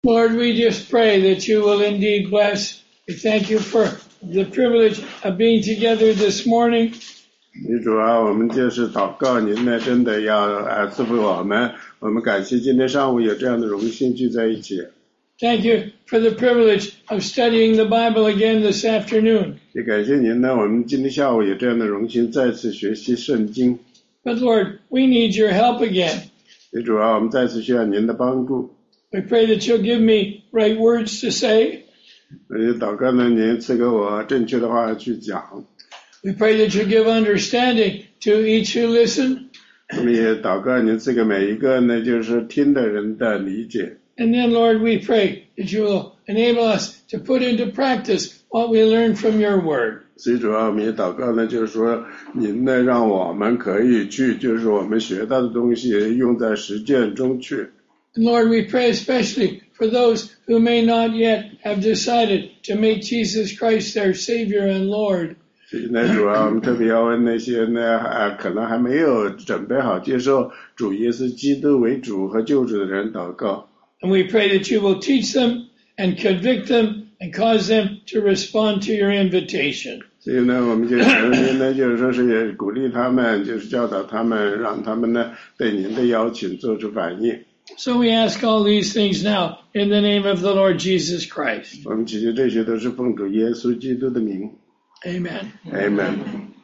Lord, we just pray that you will indeed bless. We thank you for the privilege of being together this morning. 主啊，我们就是祷告您呢，真的要赐福我们。我们感谢今天上午有这样的荣幸聚在一起。 Thank you for the privilege of studying the Bible again this afternoon. 也感谢您呢，我们今天下午有这样的荣幸再次学习圣经。 But Lord, we need your help again. 主啊，我们再次需要您的帮助。 We pray that you'll give me right words to say. 祷告呢，您赐给我正确的话去讲。 We pray that you give understanding to each who listen. 我们也祷告您赐给每一个呢，就是听的人的理解。 And then, Lord, we pray that you will enable us to put into practice what we learn from your word. 所以主要我们也祷告呢，就是说您呢让我们可以去，就是我们学到的东西用在实践中去。 And Lord, we pray especially for those who may not yet have decided to make Jesus Christ their Savior and Lord. 所以呢，主要我们特别要为那些呢可能还没有准备好接受主耶稣基督为主和救主的人祷告。 And we pray that you will teach them and convict them and cause them to respond to your invitation. 所以呢，我们就求您呢，就是说是也鼓励他们，就是教导他们，让他们呢对您的邀请做出反应。 So we ask all these things now in the name of the Lord Jesus Christ. 我们祈求这些都是奉主耶稣基督的名。 Amen. Amen.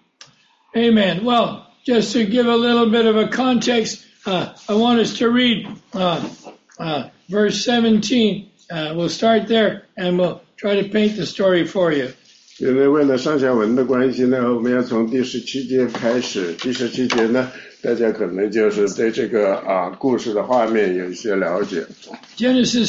Amen. Well, just to give a little bit of a context, I want us to read verse 17. We'll start there and we'll try to paint the story for you. 因为为了上下文的关系呢，我们要从第17节开始。第17节呢，大家可能就是对这个故事的画面有一些了解。 Genesis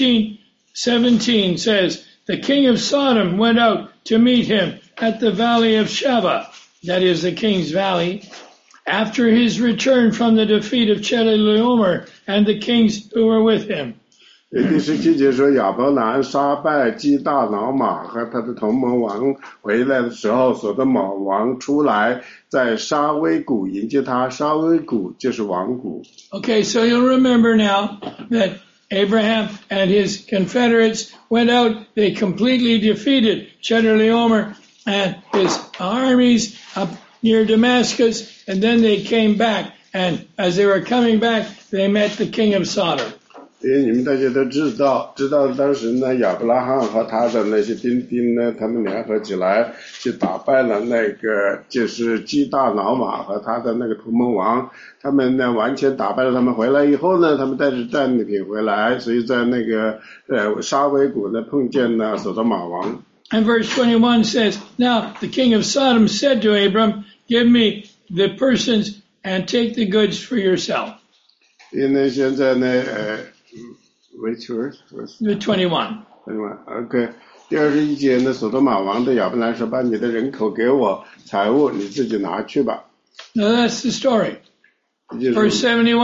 14:17 says, "The king of Sodom went out to meet him at the valley of Sheva," that is the king's valley, "after his return from the defeat of Chedorlaomer and the kings who were with him." 第17节说，亚伯兰杀败基大老马和他的同盟王回来的时候，所多玛王出来，在沙威谷迎接他。沙威谷就是王谷。 Okay, so you'll remember now that Abraham and his confederates went out. They completely defeated Chedorlaomer and his armies up near Damascus, and then they came back. And as they were coming back, they met the king of Sodom. 因为你们大家都知道当时呢，亚伯拉罕和他的那些兵丁呢，他们联合起来去打败了那个就是基大老马和他的那个同盟王，他们呢完全打败了他们。回来以后呢，他们带着战利品回来，所以在那个沙威谷呢碰见了所多玛王。 And verse 21 says, "Now the king of Sodom said to Abram, 'Give me the persons and take the goods for yourself.'" 因为现在呢which verse? 21. OK. 第21节呢，所多玛王对亚伯兰说：“把你的人口给我，财物你自己拿去吧。” Now that's the story. Verse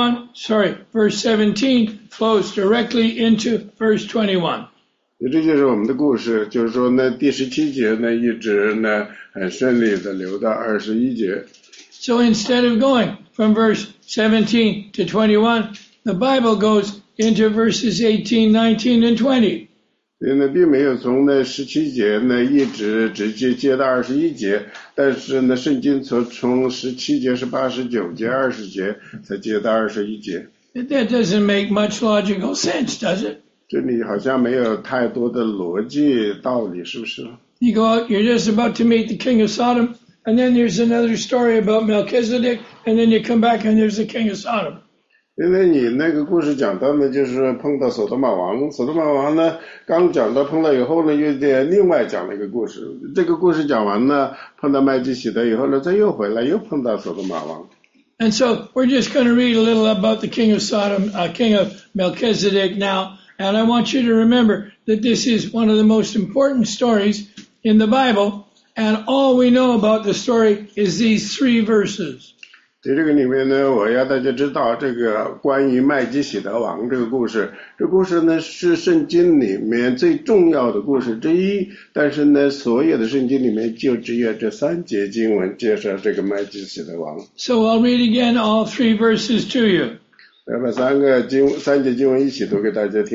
17 flows directly into verse 21. 这就是我们的故事，就是说呢，第17节呢一直呢很顺利的流到21节。 So instead of going from verse 17 to 21, the Bible goes into verses 18, 19, and 20. 所以呢，并没有从那17节呢一直直接接到21节，但是呢，圣经从17节、18、19节、20节才接到21节。 That doesn't make much logical sense, does it? 这里好像没有太多的逻辑道理，是不是？ You go out, you're just about to meet the king of Sodom, and then there's another story about Melchizedek, and then you come back and there's the king of Sodom. 因为你那个故事讲到呢，就是碰到所多玛王，所多玛王呢刚讲到碰到以后呢，又另外讲了一个故事。这个故事讲完呢，碰到麦基洗德以后呢，再又回来又碰到所多玛王。 And so we're just going to read a little about the king of Sodom, king of Melchizedek now. And I want you to remember that this is one of the most important stories in the Bible. And all we know about the story is these 3 verses. 在这个里面呢，我要大家知道这个关于麦基洗德王这个故事。这故事呢是圣经里面最重要的故事之一，但是呢，所有的圣经里面就只有这3节经文介绍这个麦基洗德王。 So I'll read again all 3 verses to you. 来把3节经文一起读给大家听。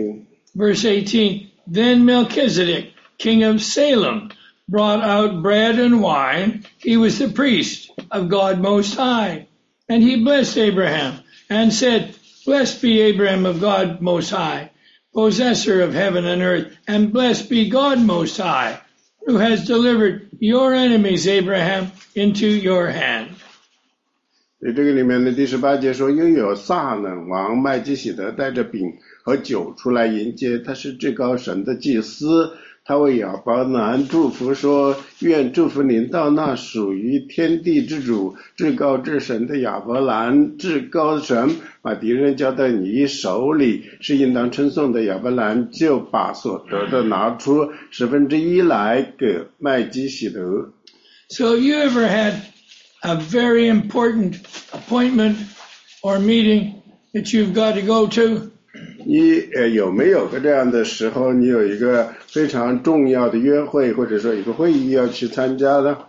Verse 18, then Melchizedek, king of Salem, brought out bread and wine. He was the priest of God Most High. And he blessed Abraham and said, blessed be Abraham of God Most High, possessor of heaven and earth, and blessed be God Most High, who has delivered your enemies, Abraham, into your hand. 所以这个里面的第18节说，又有撒冷王麦基洗德带着饼和酒出来迎接，他是至高神的祭司，他为亚伯兰祝福说，愿祝福临到那属于天地之主至高至神的亚伯兰，至高神把敌人交到你手里，是应当称颂的。亚伯兰就把所得的拿出1/10来给麦基洗德。 So you ever had a very important appointment or meeting that you've got to go to? 你有没有个这样的时候，你有一个非常重要的约会，或者说一个会议要去参加的？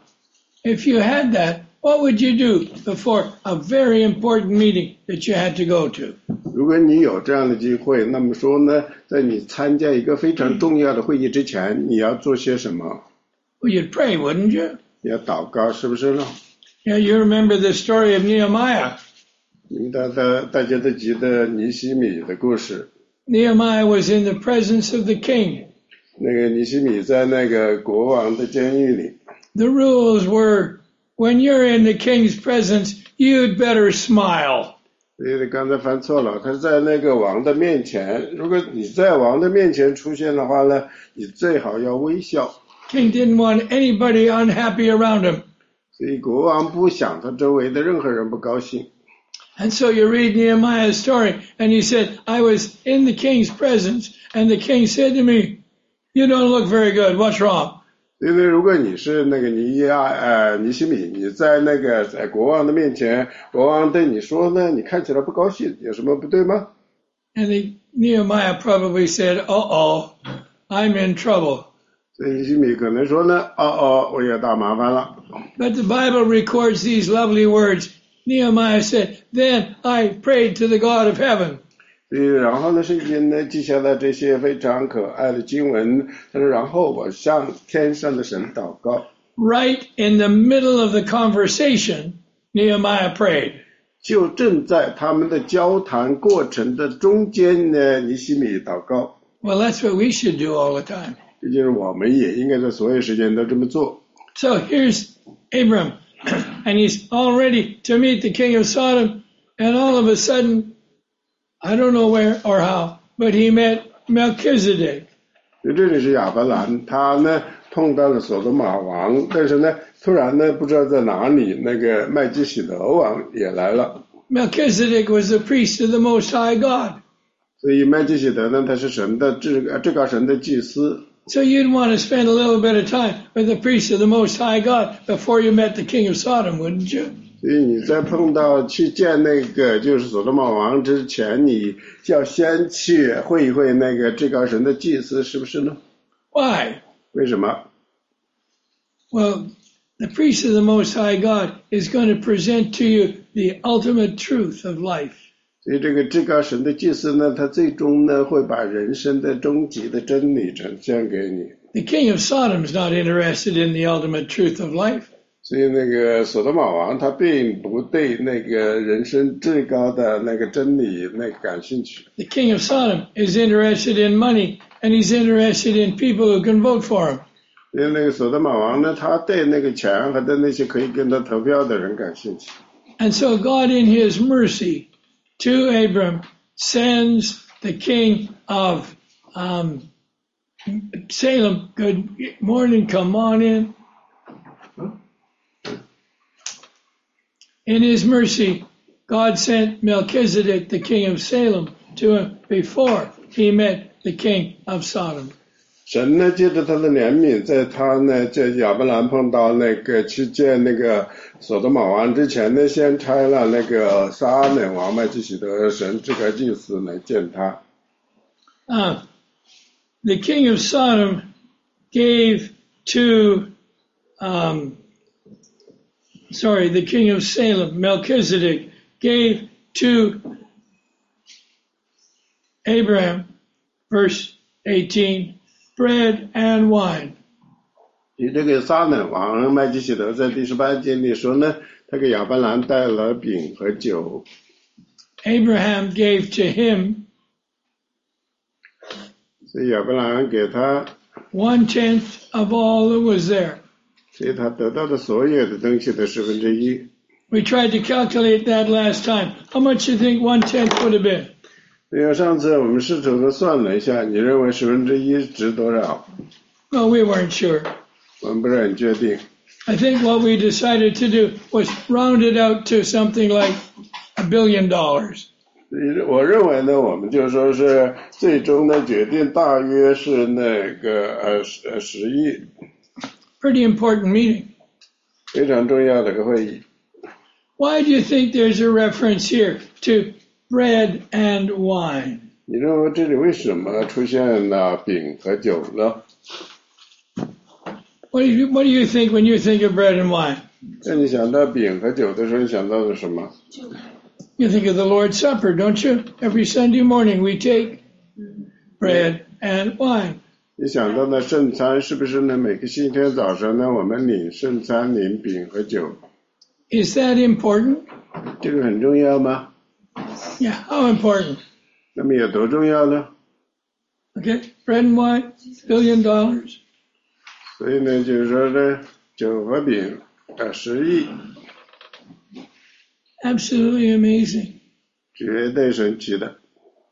If you had that, what would you do before a very important meeting that you had to go to? 如果你有这样的机会，那么说呢，在你参加一个非常重要的会议之前，你要做些什么？ Well, you'd pray, wouldn't you? 你要祷告，是不是呢？ Yeah, you remember the story of Nehemiah. 大家都记得尼希米的故事。 Nehemiah was in the presence of the king. 那个尼希米在那个国王的监狱里。 The rules were, when you're in the king's presence, you'd better smile. 所以刚才犯错了，他在那个王的面前，如果你在王的面前出现的话呢，你最好要微笑。 King didn't want anybody unhappy around him. 所以国王不想他周围的任何人不高兴。 And so you read Nehemiah's story, and he said, I was in the king's presence, and the king said to me, you don't look very good, what's wrong? 因为如果你是那个尼希米，你在那个在国王的面前，国王对你说呢，你看起来不高兴，有什么不对吗？ And Nehemiah probably said, uh-oh, I'm in trouble. 所以尼希米可能说呢，我有大麻烦了。 But the Bible records these lovely words. Nehemiah said, then I prayed to the God of heaven. 然后呢，圣经呢记下了这些非常可爱的经文。他说，然后我向天上的神祷告。 Right in the middle of the conversation, Nehemiah prayed. 就正在他们的交谈过程的中间呢，尼希米祷告。 Well, that's what we should do all the time. 这就是我们也应该在所有时间都这么做。 So here's Abram, and he's all ready to meet the king of Sodom, and all of a sudden, I don't know where or how, but he met Melchizedek. 这里是亚伯兰，他呢碰到了所罗马王，但是呢，突然呢不知道在哪里，那个麦基洗德王也来了。 Melchizedek was the priest of the Most High God. 所以麦基洗德呢，他是神的至高神的祭司。 So you'd want to spend a little bit of time with the priest of the Most High God before you met the king of Sodom, wouldn't you? 所以你在碰到去见那个就是所罗马王之前，你要先去会一会那个至高神的祭司，是不是呢？ Why? 为什么？ Well, the priest of the Most High God is going to present to you the ultimate truth of life. 所以这个至高神的祭司呢，他最终呢会把人生的终极的真理呈现给你。 The king of Sodom is not interested in the ultimate truth of life. 所以那个所罗马王他并不对那个人生至高的那个真理那个感兴趣。 The king of Sodom is interested in money, and he's interested in people who can vote for him. 因为那个所罗马王呢，他对那个钱和对那些可以跟他投票的人感兴趣。 And so God in his mercy to Abram sends the king of Salem. Good morning, come on in. In his mercy, God sent Melchizedek, the king of Salem, to him before he met the king of Sodom. 神呢，借着他的怜悯，在他呢，在亚伯兰碰到那个去见那个所罗马王之前呢，先差了那个撒冷王麦基洗德神这个祭司来见他。 The king of Sodom gave to, the king of Salem, Melchizedek, gave to Abraham verse 18, bread and wine. 以这个撒冷王麦基洗德在第18节里说呢，他给亚伯兰带了饼和酒。 Abraham gave to him 所以亚伯兰给他 1/10 of all that was there. 所以他得到的所有的东西的1/10。 We tried to calculate that last time. How much do you think 1/10 would have been? 因为上次我们试图的算了一下，你认为1/10值多少？ Well, we weren't sure. 我们不是很确定。 I think what we decided to do was round it out to something like $1 billion. 我认为呢，我们就说是最终的决定大约是那个10亿， Pretty important meeting. 非常重要的一个会议。 Why do you think there's a reference here to bread and wine? 你认为这里为什么出现了饼和酒呢？ What do you think when you think of bread and wine? 在你想到饼和酒的时候，你想到的什么？ You think of the Lord's Supper, don't you? Every Sunday morning we take bread and wine. 你想到的圣餐是不是呢？每个星期天早上呢，我们领圣餐，领饼和酒。 Is that important? 这个很重要吗？ Yeah, how important? 那么有多重要呢？ Okay, bread and wine, $1 billion. 所以呢，就是说呢，酒和饼10亿， Absolutely amazing. 绝对神奇的。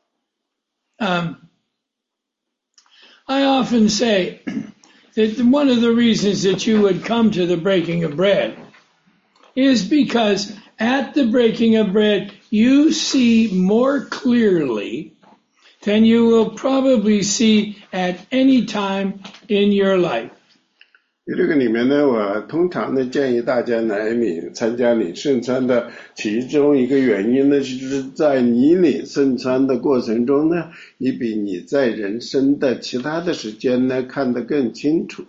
I often say that one of the reasons that you would come to the breaking of bread is because at the breaking of bread, you see more clearly than you will probably see at any time in your life. 这个里面呢，我通常呢建议大家来参加领圣餐的其中一个原因呢，就是在你领圣餐的过程中呢，你比你在人生的其他的时间呢看得更清楚。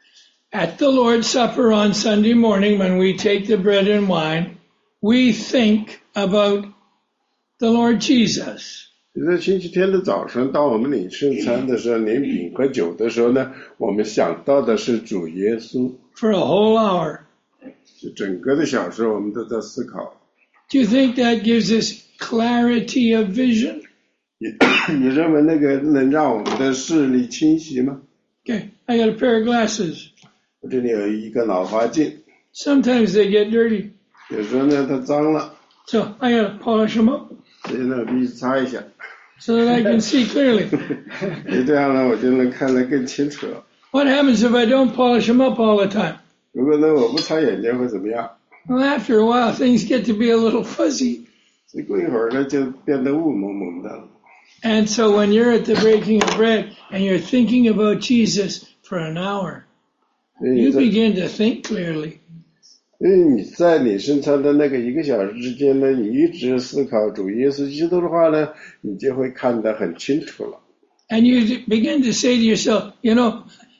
At the Lord's Supper on Sunday morning, when we take the bread and wine, we think about the Lord Jesus. 在星期天的早上，当我们领圣餐的时候，领饼和酒的时候呢，我们想到的是主耶稣。 For a whole hour. 就整个的小时，我们都在思考。 Do you think that gives us clarity of vision? 你认为那个能让我们的视力清晰吗？ Okay, I got a pair of glasses. 我这里有一个老花镜， Sometimes they get dirty, 有时候呢它脏了， so I got to polish them up 所以呢我必须擦一下。 so that I can see clearly. 这样呢我就能看得更清楚了。 What happens if I don't polish them up all the time? 如果呢我不擦眼镜会怎么样？ Well, after a while, things get to be a little fuzzy. 所以过一会儿呢就变得雾蒙蒙的了。 And so when you're at the breaking of bread and you're thinking about Jesus for an hour, 所以 you 你在 begin to think clearly. 因为你在你生产的那个1个小时之间呢，你一直思考主耶稣基督的话呢，你就会看得很清楚了。 And you begin to say to yourself, you know,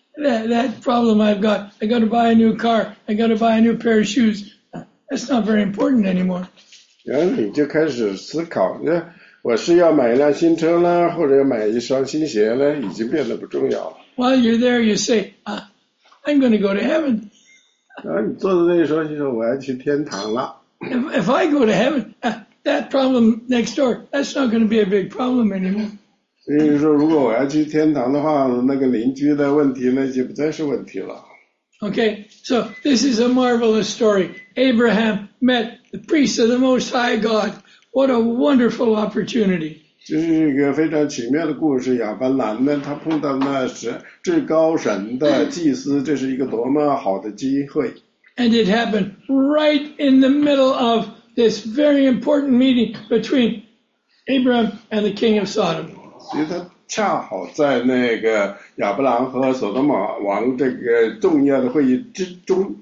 that problem I've got, I got to buy a new car, I got to buy a new pair of shoes. That's not very important anymore. 然后你就开始思考，我是要买一辆新车呢，或者要买一双新鞋呢，已经变得不重要了。 While you're there, you say, I'm going to go to heaven. 然后你坐在那里说，就说我要去天堂了。 If I go to heaven, that problem next door, that's not going to be a big problem anymore. 所以说，如果我要去天堂的话，那个邻居的问题呢，就不再是问题了。 Okay, so this is a marvelous story. Abraham met the priest of the Most High God. What a wonderful opportunity. 这是一个非常奇妙的故事。亚伯兰呢，他碰到那是至高神的祭司，这是一个多么好的机会。 And it happened right in the middle of this very important meeting between Abraham and the king of Sodom. 所以他恰好在那个亚伯兰和所罗马王这个重要的会议之中。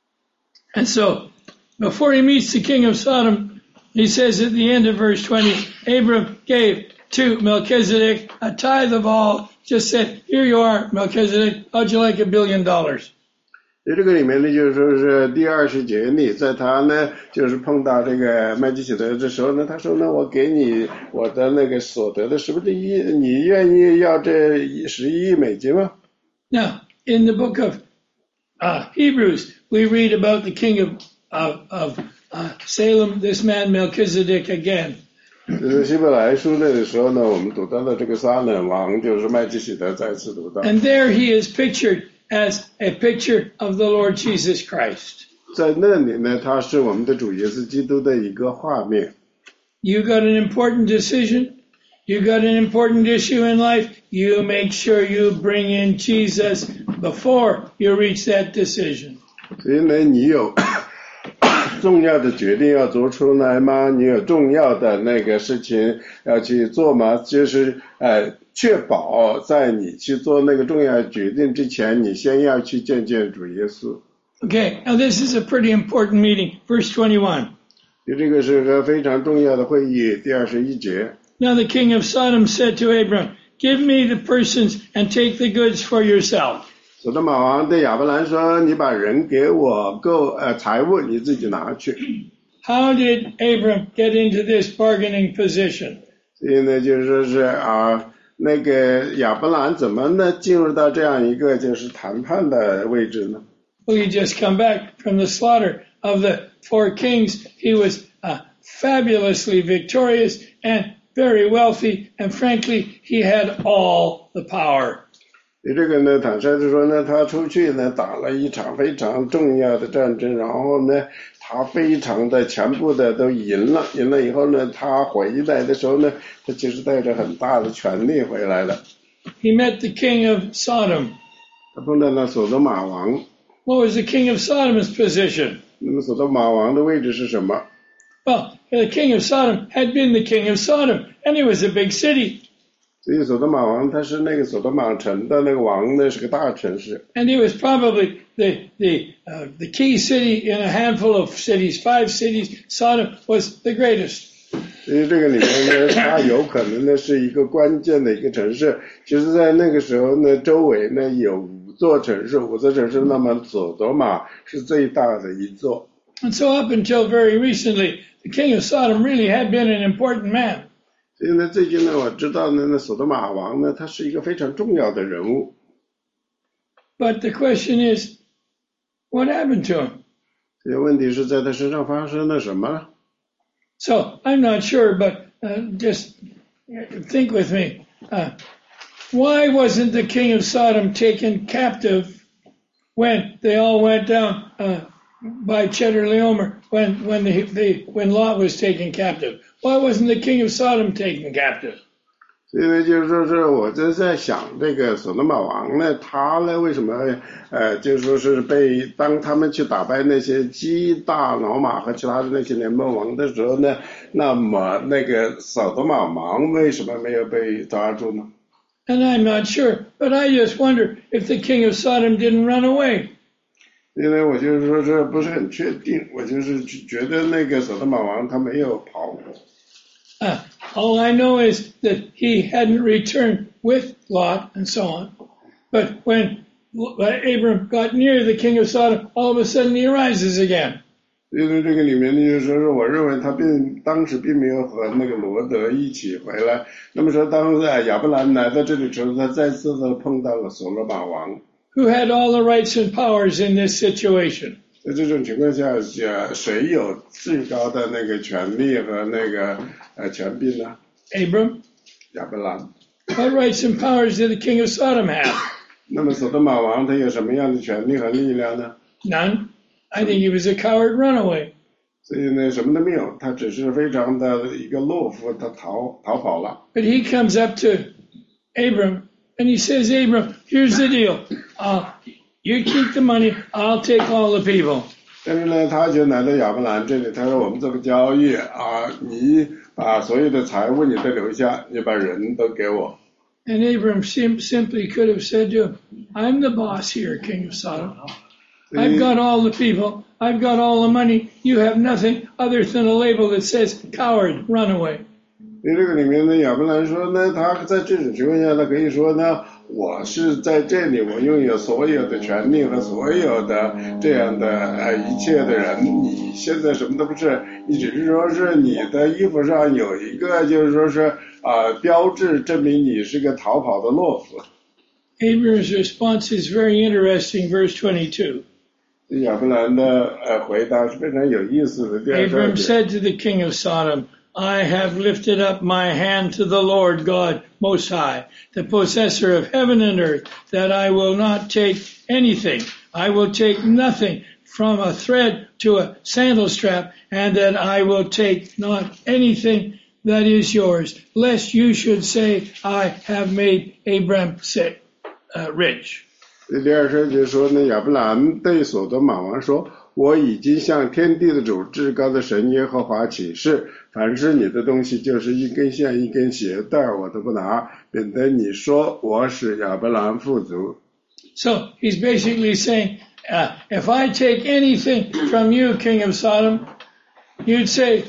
And so, before he meets the king of Sodom, he says at the end of verse 20, Abram gave to Melchizedek a tithe of all, just said, here you are, Melchizedek, how'd you like $1 billion? 这个里面呢，就是说是第20节里，在他呢就是碰到这个麦基洗德的时候呢，他说呢，我给你我的那个所得的11%，你愿意要这11亿美金吗？ Now, in the book of Hebrews, we read about the king of Salem, this man Melchizedek again. 希伯来书那个时候呢，我们读到的这个撒冷王就是麦基洗德再次读到。 And there he is pictured as a picture of the Lord Jesus Christ. 在那里呢，他是我们的主耶稣基督的一个画面。 You got an important decision. You got an important issue in life. You make sure you bring in Jesus before you reach that decision. 所以呢，你有重要的决定要做出来吗？你有重要的那个事情要去做吗？就是确保在你去做那个重要决定之前，你先要去见见主耶稣。 Okay, now this is a pretty important meeting. Verse 21. 这个是个非常重要的会议，第21节。 Now the king of Sodom said to Abram, "Give me the persons and take the goods for yourself." 所罗马王对亚伯兰说：“你把人给我，财物你自己拿去。” How did Abram get into this bargaining position? 所以呢，就是说是那个亚伯兰怎么呢进入到这样一个就是谈判的位置呢？ Well, he just come back from the slaughter of the 4 kings. He was fabulously victorious and very wealthy, and frankly, he had all the power. 这个呢，坦率的说呢，他出去呢打了一场非常重要的战争，然后呢，他非常的全部的都赢了，赢了以后呢，他回来的时候呢，他其实带着很大的权力回来了。 He met the king of Sodom. 他碰到了所罗马王。 What was the king of Sodom's position? 那么所罗马王的位置是什么？ Well, the king of Sodom had been the king of Sodom, and it was a big city. 所以所罗马王他是那个所罗马城的那个王呢，是个大城市。 And it was probably the key city in a handful of cities, 5 cities. Sodom was the greatest. 所以这个里面呢，它有可能呢是一个关键的一个城市。其实，在那个时候呢，周围呢有5座城市，那么所罗马是最大的一座。 And so up until very recently, the king of Sodom really had been an important man. 所以呢，最近呢，我知道呢，那所罗马王呢，他是一个非常重要的人物。 But the question is, what happened to him? 这个问题是在他身上发生了什么？ So I'm not sure, but just think with me. Why wasn't the king of Sodom taken captive when they all went down by Chedorlaomer when Lot was taken captive? Why wasn't the king of Sodom taken captive? 所以呢，就是说是我就在想，这个所罗马王呢，他呢为什么就是说是当他们去打败那些基大老马和其他的那些联盟王的时候呢，那么那个所罗马王为什么没有被抓住呢？ And I'm not sure, but I just wonder if the king of Sodom didn't run away. 因为我就是说这不是很确定，我就是觉得那个所罗马王他没有跑。 All I know is that he hadn't returned with Lot and so on. But when Abram got near the king of Sodom, all of a sudden he arises again. 因为这个里面就是说是我认为他当时并没有和那个罗德一起回来。那么说当亚伯兰来到这里之后，他再次的碰到了所罗马王。 Who had all the rights and powers in this situation? 在这种情况下，谁有最高的那个权利和那个权柄呢？ Abram. 亚伯兰。 What rights and powers did the king of Sodom have? 那么所罗马王他有什么样的权利和力量呢？ None. I think he was a coward runaway. 所以呢，什么都没有，他只是非常的一个懦夫，他逃跑了。 But he comes up to Abram and he says, Abram, here's the deal. You keep the money, I'll take all the people. 但是呢，他就来到亚伯兰这里，他说我们这个交易你把所有的财物你都留下，你把人都给我。 And Abram simply could have said to him, I'm the boss here, king of Sodom. I've got all the people, I've got all the money, you have nothing other than a label that says coward, run away. 在这个里面呢，亚伯兰说呢，他在这种情况下，他可以说呢， 我是在这里，我拥有所有的权利和所有的这样的一切的人，你现在什么都不是，你只是说是你的衣服上有一个就是说是标志，证明你是个逃跑的懦夫。 Abram's response is very interesting, verse 22. 亚伯兰的回答是非常有意思的。 Abram said to the king of Sodom, I have lifted up my hand to the Lord God Most High, the possessor of heaven and earth, that I will not take anything. I will take nothing from a thread to a sandal strap, and that I will take not anything that is yours, lest you should say, I have made Abram rich. 第二节就说呢，亚伯兰对所多玛王说，我已经向天地的主至高的神耶和华起誓，凡是你的东西就是一根线一根鞋带我都不拿，免得你说我使亚伯兰富足。 So he's basically saying, if I take anything from you, king of Sodom, you'd say,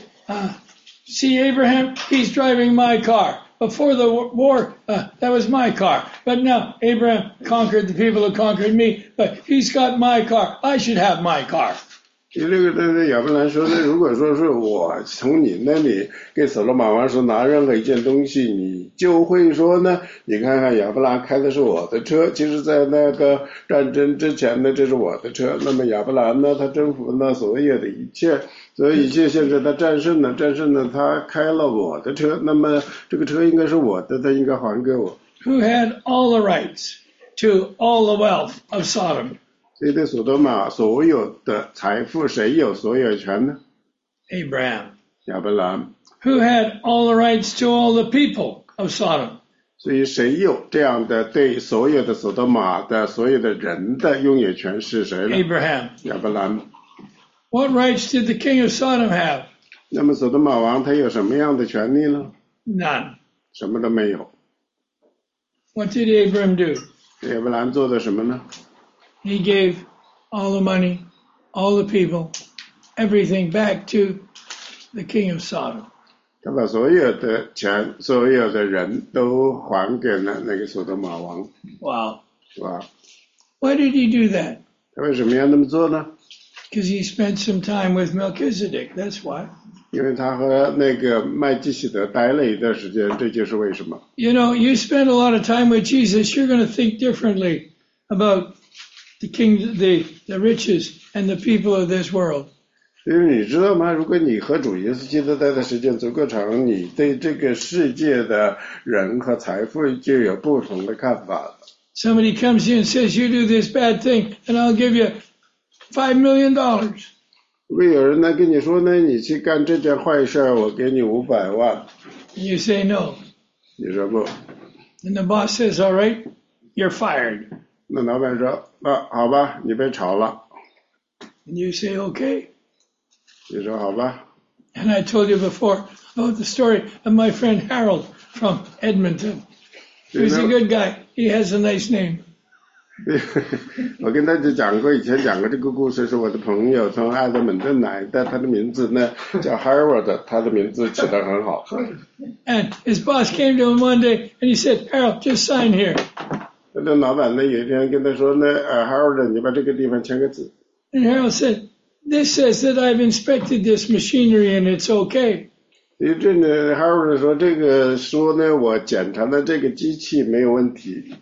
see Abraham, he's driving my car. Before the war, that was my car. But now Abraham conquered the people who conquered me, but he's got my car. I should have my car. 这个亚伯兰说呢，如果说是我从你那里给所罗马王说拿任何一件东西，你就会说呢，你看看亚伯兰开的是我的车，其实在那个战争之前呢，这是我的车。那么亚伯兰呢，他征服了所有的一切，所以一切现在他战胜了，他开了我的车，那么这个车应该是我的，他应该还给我。 Who had all the rights to all the wealth of Sodom? 所以对所多玛所有的财富，谁有所有权呢？ Abraham. 亚伯兰。 Who had all the rights to all the people of Sodom? 所以谁有这样的对所有的所多玛的所有的人的拥有权是谁呢？ Abraham. 亚伯兰。 What rights did the king of Sodom have? 那么所多玛王他有什么样的权利呢？ None. 什么都没有。 What did Abraham do? 亚伯兰做的什么呢？ He gave all the money, all the people, everything back to the king of Sodom. 他把所有的钱、所有的人都还给了那个所多玛王。 Wow. 哇！ Why did he do that? 他为什么要那么做呢？ Because he spent some time with Melchizedek. That's why. 因为他和那个麦基洗德待了一段时间，这就是为什么。 You know, you spend a lot of time with Jesus, you're going to think differently about the king, the riches and the people of this world. 因为你知道吗？如果你和主耶稣基督待的时间足够长，你对这个世界的人和财富就有不同的看法了。 Somebody comes in and says, you do this bad thing, and I'll give you $5 million. 如果有人来跟你说呢，你去干这件坏事，我给你500万。 And you say no. 你说不？ And the boss says, all right, you're fired. 那老板说，好吧，你被炒了。 And you say, okay. 你说好吧。 And I told you before about the story of my friend Harold from Edmonton. He's a good guy. He has a nice name. 我跟大家讲过，以前讲过这个故事，是我的朋友从爱德蒙顿来的，他的名字呢叫 Harold， 他的名字起得很好。 And his boss came to him one day and he said, Harold, just sign here. 那老板呢有一天跟他说呢，Harold， 你把这个地方签个字。 And Harold said, this says that I've inspected this machinery and it's okay. 所以这呢 ，Harold 说这个说呢，我检查了这个机器没有问题。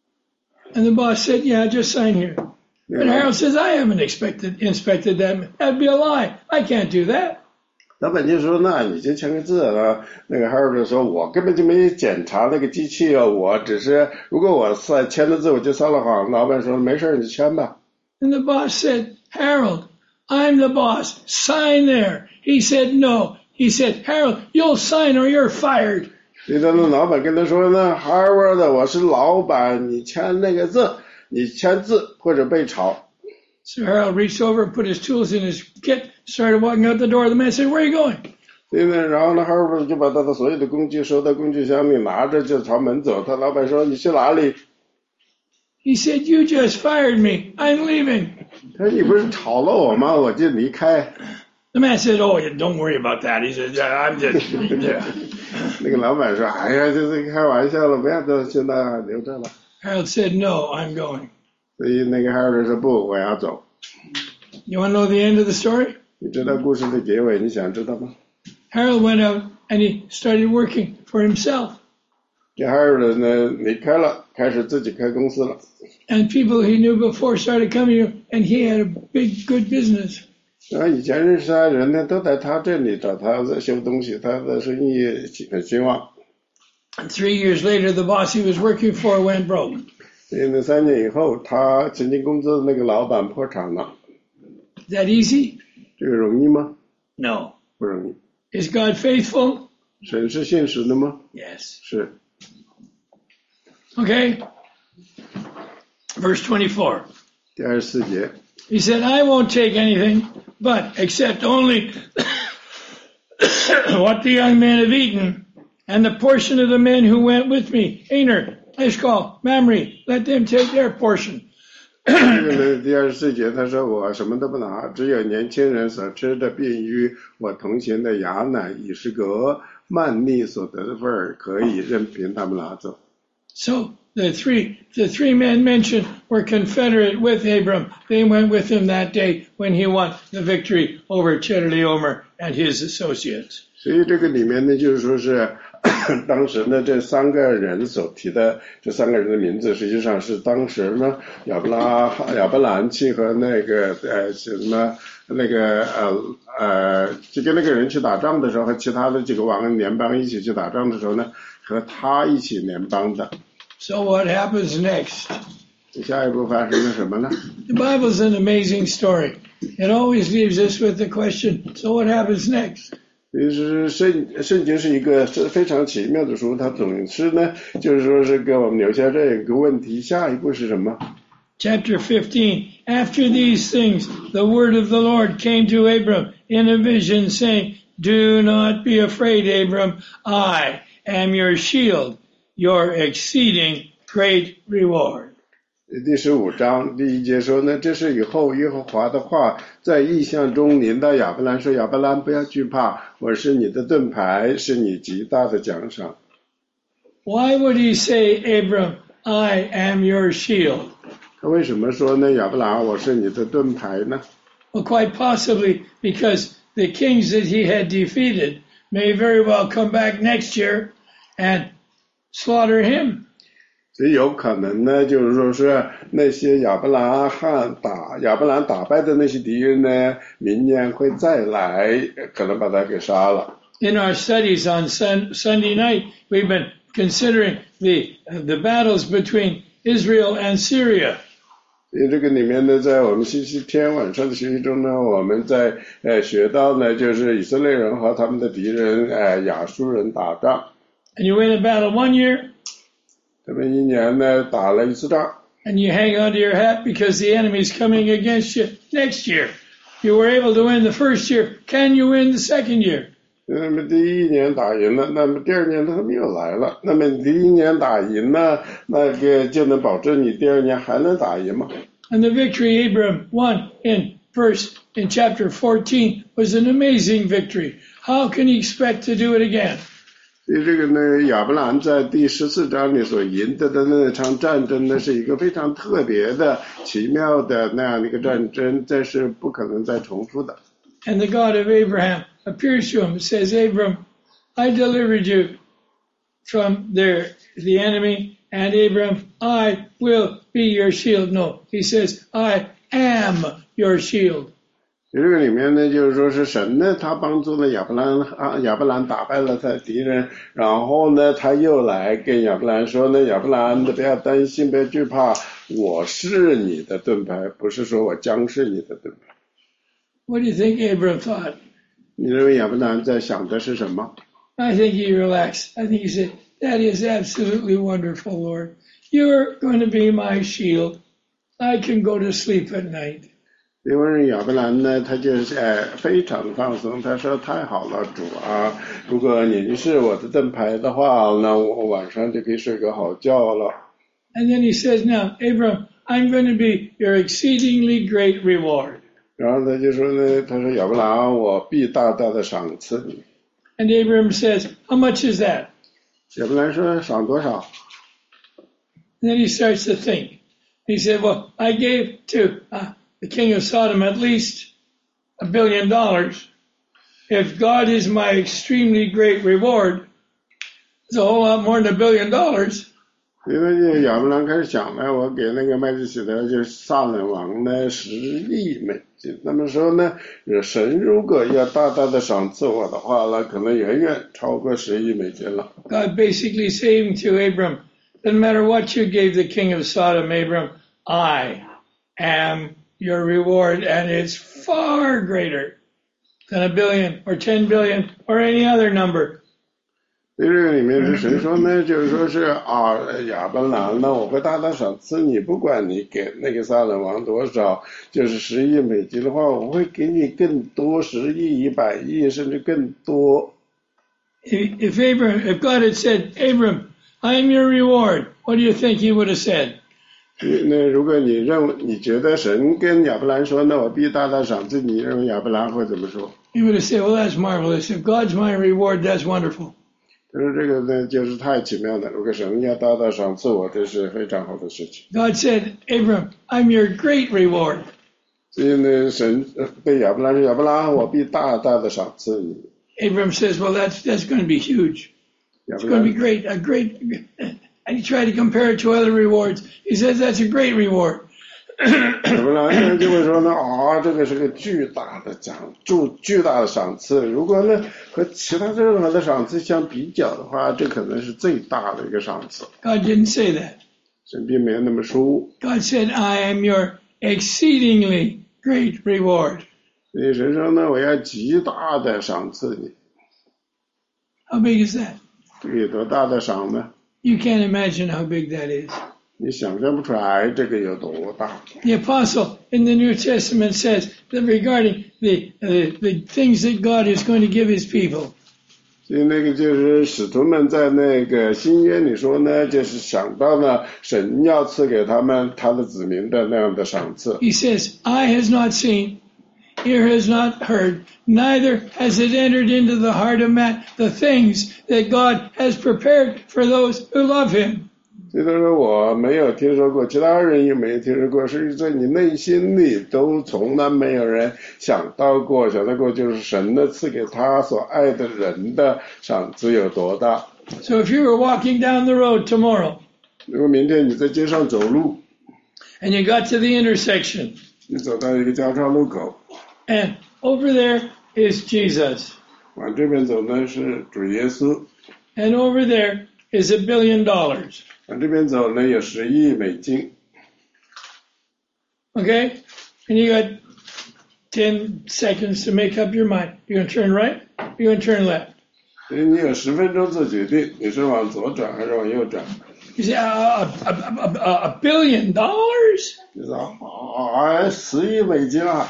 And the boss said, yeah, just sign here. And Harold says, I haven't inspected that. That'd be a lie. I can't do that. 老板就说，那你就签个字啊。那个 Harold 说，我根本就没检查那个机器啊，我只是如果我签了字我就撒了谎。老板说，没事，你签吧。 And the boss said, Harold, I'm the boss. Sign there. He said, no. He said, Harold, you'll sign or you're fired. 所以那老板跟他说呢 ，Harold， 我是老板，你签那个字，你签字或者被炒。 So Harold reached over and put his tools in his kit, started walking out the door. The man said, where are you going? 所以呢，然后呢 ，Harold 就把他的所有的工具收到工具箱里，拿着就朝门走。他老板说：“你去哪里？” He said, you just fired me. I'm leaving. 他说：“你不是炒了我吗？我就离开。” The man said, oh, don't worry about that. He said, yeah, I'm just... Yeah. 那个老板说：“哎呀，这是开玩笑了，不要到现在留着了。” Harold said, "No, I'm going." 所以那个哈尔说不，我要走。 You want to know the end of the story? 你知道故事的结尾，你想知道吗？ Harold went out and he started working for himself. 这哈尔呢离开了，开始自己开公司了。 And people he knew before started coming to him, and he had a big, good business. 然后以前认识他的人呢，都在他这里找他在修东西，他的生意很兴旺。 And 3 years later, the boss he was working for went broke. 所以呢，3年以后，他曾经工作的那个老板破产了。 Is that easy? 这个容易吗？ No. 不容易。 Is God faithful? 神是现实的吗？ Yes. 是。 Okay. Verse 24. 第24节。 He said, "I won't take anything, but except only what the young men have eaten, and the portion of the men who went with me, Aner, Eshcol, Mamre, let them take their portion." 这个呢，第24节他说我什么都不拿，只有年轻人所吃的，并与我同行的亚乃、以实革、曼利所得的份儿，可以任凭他们拿走。 So the three men mentioned were confederate with Abram. They went with him that day when he won the victory over Chedorlaomer and his associates. 所以这个里面呢，就是说是当时呢这3个人所提的这3个人的名字，实际上是当时呢亚伯兰去和那个什么那个就跟那个人去打仗的时候，和其他的几个王联邦一起去打仗的时候呢，和他一起联邦的。 So what happens next? 下一步发生了什么呢？ The Bible's an amazing story. It always leaves us with the question, so what happens next? 其实圣经是一个非常奇妙的书，它总是呢，就是说是给我们留下这个问题，下一步是什么？ Chapter 15. After these things, the word of the Lord came to Abram in a vision, saying, "Do not be afraid, Abram. I am your shield, your exceeding great reward." 第15章第1节说呢，这是以后耶和华的话在异象中临到亚伯兰说，亚伯兰不要惧怕，我是你的盾牌，是你极大的奖赏。 Why would he say, Abram, I am your shield? 他为什么说呢，亚伯兰我是你的盾牌呢？ Well, quite possibly because the kings that he had defeated may very well come back next year and slaughter him. 所以有可能呢，就是说是那些亚伯兰打败的那些敌人呢，明年会再来，可能把他给杀了。 In our studies on Sunday night, we've been considering the battles between Israel and Syria. 所以这个里面呢，在我们星期天晚上的学习中呢，我们在学到呢，就是以色列人和他们的敌人亚述人打仗。 And you win a battle 1 year, 他们1年呢打了1次仗， and you hang on to your hat because the enemy's coming against you next year. You were able to win the first year. Can you win the second year? 那么第1年打赢了，那么第2年他们又来了。那么第1年打赢了，那个就能保证你第2年还能打赢吗？ And the victory Abram won in chapter 14 was an amazing victory. How can he expect to do it again? 所以这个呢，亚伯兰在第14章里所赢得的那场战争呢，是一个非常特别的、奇妙的那样的一个战争，这是不可能再重复的。 And the God of Abraham appears to him and says, Abram, I delivered you from the enemy, and Abram, I will be your shield. No, he says, I am your shield. 这个里面呢，就是说是神呢，他帮助了亚伯兰打败了他的敌人，然后呢，他又来跟亚伯兰说呢，亚伯兰不要担心，不要惧怕，我是你的盾牌，不是说我将是你的盾牌。 What do you think Abram thought? 你认为亚伯兰在想的是什么？ I think he relaxed. I think he said, that is absolutely wonderful, Lord. You're going to be my shield. I can go to sleep at night. 因为亚伯兰呢，他就是非常放松，他说太好了，主啊，如果你是我的盾牌的话，那我晚上就可以睡个好觉了。 And then he says, now, Abram, I'm going to be your exceedingly great reward. 然后他就说呢，他说亚伯兰，我必大大的赏赐你。 And Abram says, how much is that? 亚伯兰说赏多少？ And then he starts to think. He said, well, I gave to the king of Sodom at least $1 billion. If God is my extremely great reward, it's a whole lot more than $1 billion. 因为亚伯兰开始想呢，我给那个麦基洗德就是撒冷王呢10亿美金。那么说呢，神如果要大大的赏赐我的话呢，可能远远超过10亿美金了。 God basically saying to Abram, doesn't matter what you gave the king of Sodom, Abram, I am your reward, and it's far greater than $1 billion or 10 billion or any other number. 在这个里面是神说呢，就是说是亚伯兰呢，我会大大赏赐你，不管你给那个撒冷王多少，就是10亿美金的话，我会给你更多，10亿、100亿，甚至更多。 If God had said, Abram, I am your reward, what do you think he would have said? 那如果你觉得神跟亚伯兰说，那我必大大赏赐你，认为亚伯兰会怎么说？ He would have said, well, that's marvelous. If God's my reward, that's wonderful. 他说这个呢，就是太奇妙了。如果神要大大赏赐我，这是非常好的事情。 God said, Abram, I'm your great reward. 所以呢，神对亚伯兰说：“亚伯兰，我必大大的赏赐你。” Abram says, well, that's going to be huge. It's going to be great, a great. And he tried to compare it to other rewards. He says that's a great reward. 亚伯兰就会说呢，这个是个巨大的赏赐。如果呢和其他任何的赏赐相比较的话，这可能是最大的一个赏赐。 God didn't say that. 神并没有那么说。 God said, I am your exceedingly great reward. 所以神说呢，我要极大的赏赐你。 How big is that? 这个有多大的赏呢？ You can't imagine how big that is. 你想象不出来这个有多大。 The apostle in the New Testament says that regarding the things that God is going to give his people. 所以那个就是使徒们在那个新约里说呢，就是想到了神要赐给他们他的子民的那样的赏赐。 He says, eye has not seen, ear has not heard, neither has it entered into the heart of man the things that God has prepared for those who love him. 所以他说我没有听说过，其他人也没有听说过，甚至在你内心里都从来没有人想到过就是神的赐给他所爱的人的赏赐有多大。 So if you were walking down the road tomorrow 如果明天你在街上走路， and you got to the intersection 你走到一个交叉路口， and over there is Jesus 往这边走呢是主耶稣， and over there is $1 billion. 往这边走呢有10亿美金。 Okay? And you got 10 seconds to make up your mind. You're going to turn right? You're going to turn left? 所以你有10分钟做决定，你是往左转还是往右转？ You say, $1 billion? 你说10亿美金啊！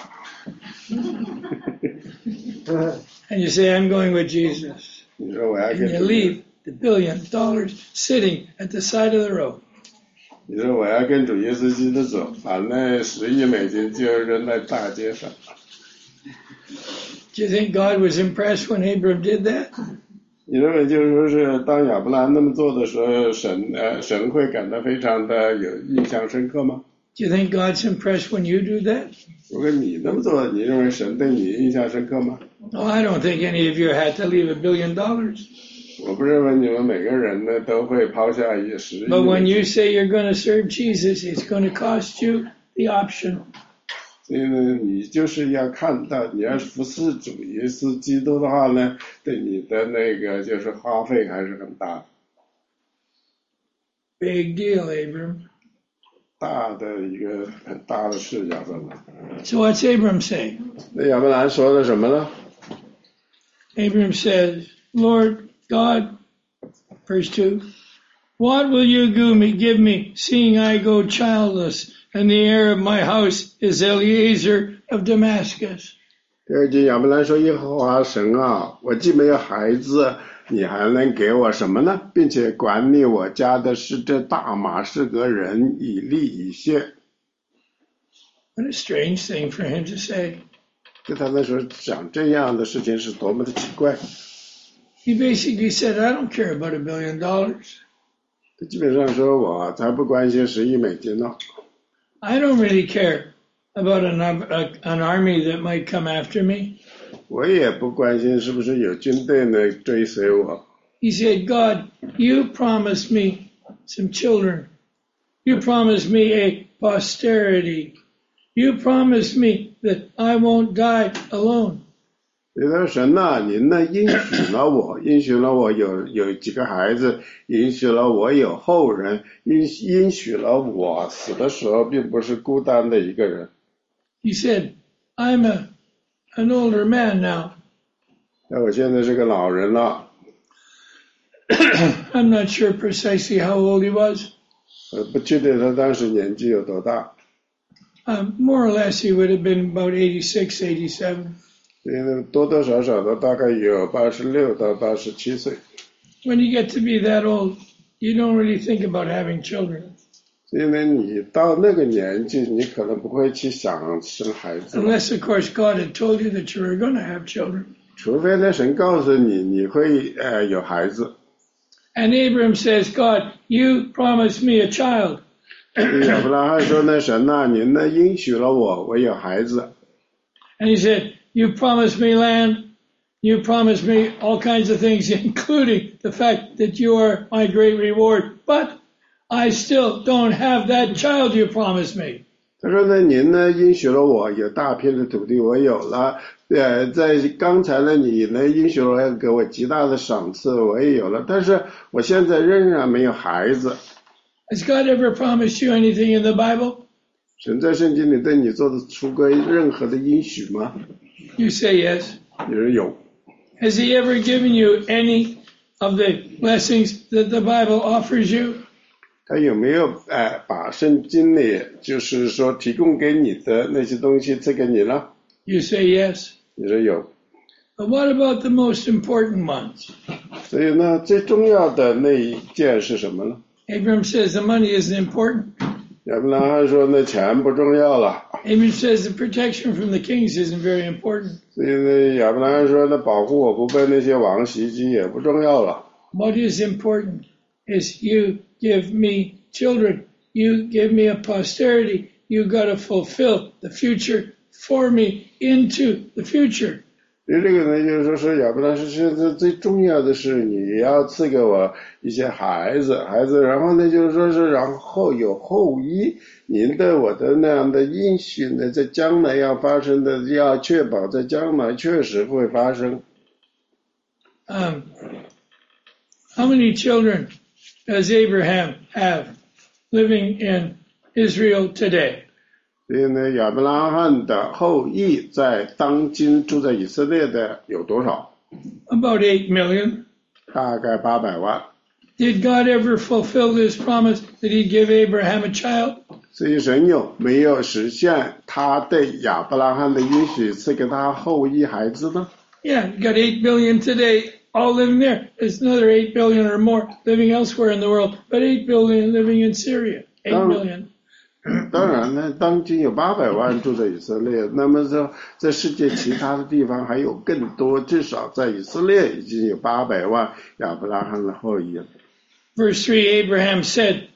And you say, I'm going with Jesus. 你说我要 And 跟 you leave the $1 billion sitting at the side of the road. 你说我要跟主耶稣基督走，把那10亿美金就扔在大街上。 Do you think God was impressed when Abram did that? 你认为就是说是当亚伯兰那么做的时候，神会感到非常的有印象深刻吗？ Do you think God's impressed when you do that? 如果你那么做，你认为神对你印象深刻吗？ Oh, I don't think any of you had to leave $1 billion. 我不认为你们每个人呢都会抛下10亿。 But when you say you're going to serve Jesus, it's going to cost you the option. 所以呢，你就是要看到你要服侍主耶稣基督的话呢，对你的那个就是花费还是很大。 Big deal, Abram. 大的一个很大的事，亚伯兰。 So what's Abram say? 那亚伯兰说的什么呢？ Abram says, Lord God, verse 2, what will you give me, seeing I go childless, and the heir of my house is Eliezer of Damascus? 第二节亚伯兰说：“耶和华神啊，我既没有孩子，你还能给我什么呢？并且管理我家的是这大马士革人以利以谢。” What a strange thing for him to say. 对他来说，讲这样的事情是多么的奇怪。 He basically said, I don't care about $1 billion. 他基本上说我才不关心$10亿呢。 I don't really care about an army that might come after me. 我也不关心是不是有军队呢追随我。 He said, God, you promised me some children. You promised me a posterity. You promised me that I won't die alone. 他说神呐，您呢应许了我，应许了我有几个孩子，应许了我有后人，应许了我死的时候并不是孤单的一个人。 He said, I'm an older man now. 那我现在是个老人了。 I'm not sure precisely how old he was. 不确定他当时年纪有多大。 More or less he would have been about 86, 87. 多多少少的大概有86到87岁。 When you get to be that old, you don't really think about having children. 因为你到那个年纪，你可能不会去想生孩子。 Unless, of course, God had told you that you were going to have children. 除非呢，神告诉你你会有孩子。 And Abram says, God, you promised me a child. 亚伯拉罕说呢，神呐，您呢应许了我有孩子。 And he said, you promised me land. You promised me all kinds of things, including the fact that you are my great reward. But I still don't have that child you promised me. 他说呢，您呢应许了我有大片的土地，我有了。在刚才呢，你呢应许了给我极大的赏赐，我也有了。但是我现在仍然没有孩子。 Has God ever promised you anything in the Bible? 神在圣经里对你做的出过任何的应许吗？ You say yes. 你说有。 Has he ever given you any of the blessings that the Bible offers you? 他有没有把圣经里就是说提供给你的那些东西赐给你呢？ You say yes. 你说有。 But what about the most important ones? 所以呢，最重要的那一件是什么呢？ Abram says the money isn't important. 亚伯拉罕说那钱不重要了。 Abram says the protection from the kings isn't very important. 所以呢，亚伯拉罕说那保护我不被那些王袭击也不重要了。 What is important is you give me children. You give me a posterity. You got to fulfill the future for me into the future. 所以这个呢，就是说亚伯拉罕现在最重要的是你要赐给我一些孩子，然后呢，就是说是然后有后裔，您对我的那样的应许呢，在将来要发生的，要确保在将来确实会发生。 How many children does Abraham have living in Israel today? 所以呢，亚伯拉罕的后裔在当今住在以色列的有多少？ About 8 million. 大概800万。 Did God ever fulfill this promise that he'd give Abraham a child? 所以神有没有实现他对亚伯拉罕的应许，赐给他后裔孩子呢？ Yeah, you got 8 billion today, all living there. There's another 8 billion or more living elsewhere in the world, but 8 billion living in Syria. 8 million. 当然呢，当今有800万住在以色列，那么在世界其他的地方还有更多，至少在以色列已经有800万亚伯拉罕的后裔了。 Verse 3, Abraham said,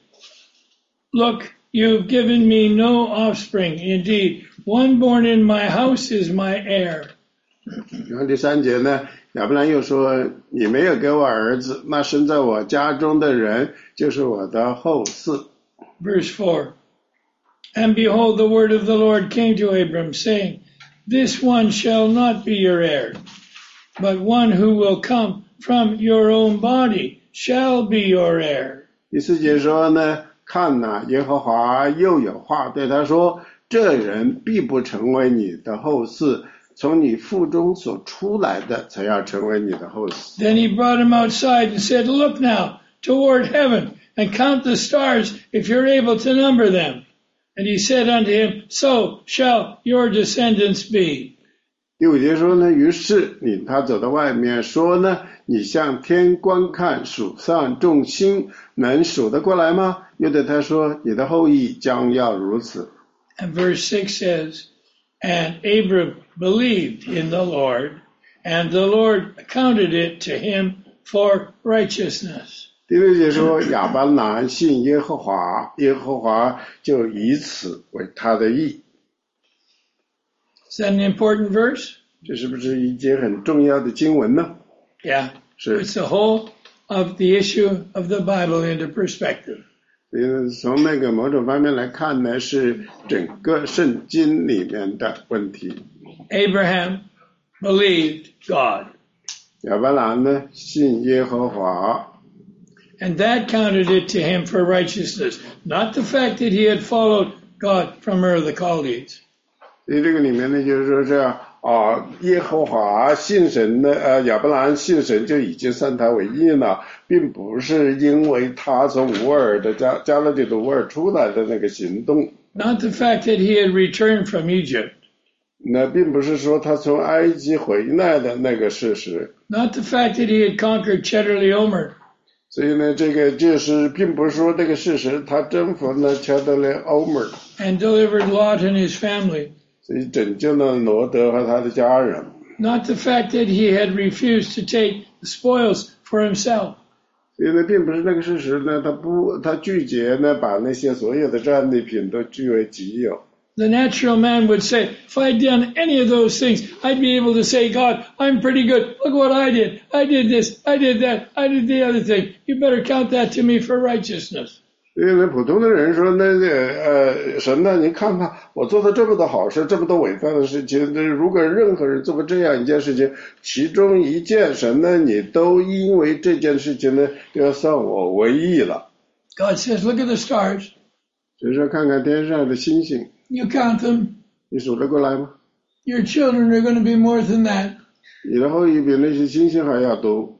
Look, you've given me no offspring. Indeed, one born in my house is my heir. 然后第3节呢，亚伯兰又说：“你没有给我儿子，那生在我家中的人就是我的后嗣。” Verse 4, And behold, the word of the Lord came to Abram, saying, This one shall not be your heir, but one who will come from your own body shall be your heir. 第4节说呢，看哪，耶和华又有话对他说：“这人必不成为你的后嗣。”从你腹中所出来的才要成为你的后嗣。 Then he brought him outside and said, Look now toward heaven and count the stars if you're able to number them. And he said unto him, So shall your descendants be. 第5节说呢，于是领他走到外面，说呢，你向天观看，数上众星，能数得过来吗？又对他说，你的后裔将要如此。 And verse 6 says, And Abram believed in the Lord, and the Lord accounted it to him for righteousness. 第六节说亚伯兰信耶和华，耶和华就以此为他的义。 Is that an important verse? 这是不是一节很重要的经文呢？ Yeah. 是。 It's the whole of the issue of the Bible into perspective. 从那个某种方面来看呢，是整个圣经里面的问题。 Abraham believed God. 亚伯兰呢信耶和华。 And that counted it to him for righteousness, not the fact that he had followed God from Ur of the Chaldees. 所以这个里面呢，就是说是耶和华信神的亚伯兰信神就已经算他为义了，并不是因为他从乌尔的加勒底的乌尔出来的那个行动。 Not the fact that he had returned from Egypt. 那并不是说他从埃及回来的那个事实。 Not the fact that he had conquered Chedorlaomer. 所以呢，这个就是并不是说这个事实，他征服了切德雷欧门 and delivered Lot and his family. 所以拯救了罗德和他的家人。 Not the fact that he had refused to take the spoils for himself. 所以呢，并不是那个事实呢，他拒绝呢，把那些所有的战利品都据为己有。 The natural man would say, if I'd done any of those things, I'd be able to say, God, I'm pretty good. Look what I did. I did this. I did that. I did the other thing. You better count that to me for righteousness. 所以呢，普通的人说，神呢，你看看我做的这么多好事，这么多伟大的事情，如果任何人做过这样一件事情，其中一件神呢，你都因为这件事情呢，就要算我为义了。 God says, look at the stars. 所以说，看看天上的星星， You count them. 你数得过来吗？ Your children are going to be more than that. 你的后裔比那些星星还要多。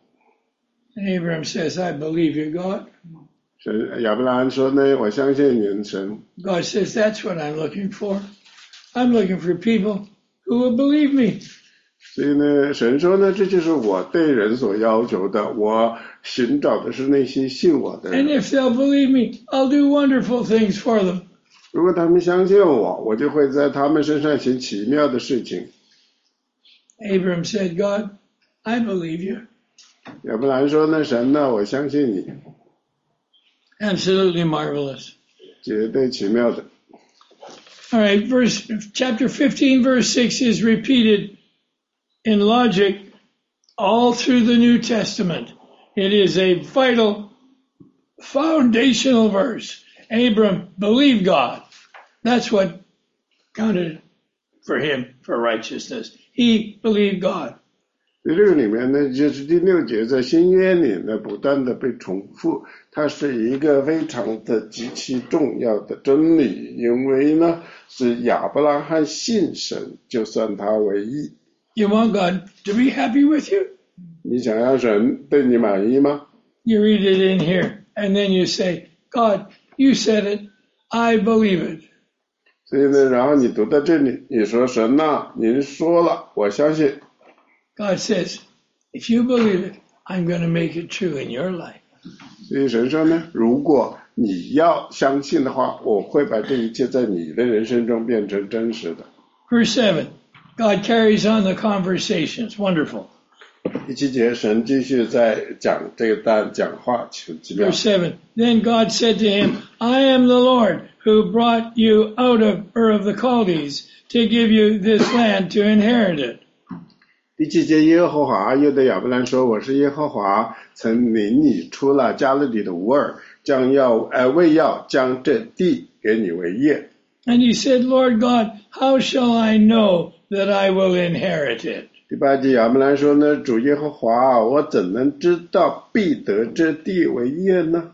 And Abraham says, I believe you, God. 亚伯拉罕说呢，我相信你神。 God says, that's what I'm looking for. I'm looking for people who will believe me. 所以呢，神说呢，这就是我对人所要求的，我寻找的是那些信我的 And 人。 if they'll believe me, I'll do wonderful things for them. 如果他们相信我，我就会在他们身上行奇妙的事情。 Abraham said, God, I believe you. 亚伯兰说呢，神呢，我相信你， Absolutely marvelous. 绝对奇妙的。 All right, chapter 15, verse 6 is repeated in logic all through the New Testament. It is a vital, foundational verse. Abram believed God. That's what counted for him for righteousness. He believed God. 在这个里面呢，就是第六节在新约里呢不断的被重复，它是一个非常的极其重要的真理，因为呢是亚伯拉罕信神，就算他为义。 You want God to be happy with you? 你想要神对你满意吗？ You read it in here, and then you say, God, you said it, I believe it. 所以呢，然后你读到这里，你说神呐，您说了，我相信。 God says, if you believe it, I'm going to make it true in your life. 所以神说呢，如果你要相信的话，我会把这一切在你的人生中变成真实的。 Verse 7, God carries on the conversation. It's wonderful. 第七节，神继续在讲这个讲话，奇妙。 Verse 7, then God said to him, I am the Lord who brought you out of Ur of the Chaldees to give you this land to inherit it. 第七节，耶和华又对亚伯兰说：“我是耶和华，曾领你出了加勒底的乌尔，为要将这地给你为业。” And he said, Lord God, how shall I know that I will inherit it? 第八节，亚伯兰说呢：“主耶和华，我怎能知道必得这地为业呢？”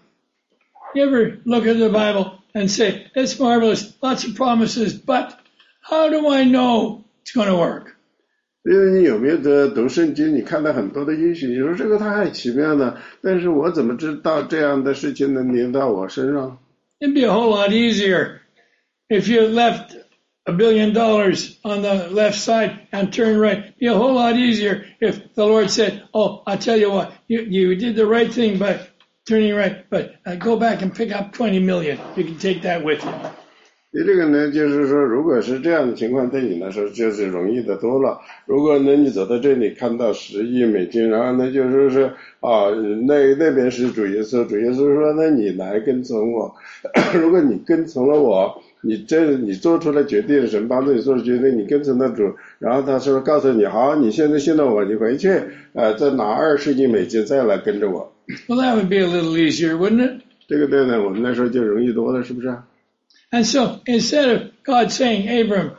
You ever look at the Bible and say, it's marvelous, lots of promises, but how do I know it's going to work? 因为你有没有读圣经？你看到很多的应许，你说这个太奇妙了，但是我怎么知道这样的事情能临到我身上？ It'd be a whole lot easier if you left $1 billion on the left side and turned right. It'd be a whole lot easier if the Lord said, oh, I'll tell you what, you did the right thing by turning right, but go back and pick up 20 million. You can take that with you. 这个呢，就是说，如果是这样的情况，对你来说就是容易的多了。如果呢，你走到这里看到$10亿，然后呢，就是说那边是主耶稣说呢，你来跟从我。如果你跟从了我，你做出了决定，神帮助你做出决定，你跟从了主，然后他说告诉你，好，你现在信了我，你回去再拿$20亿再来跟着我。 Well, that would be a little easier, wouldn't it? 这个对呢，我们来说就容易多了，是不是？ And so instead of God saying, Abram,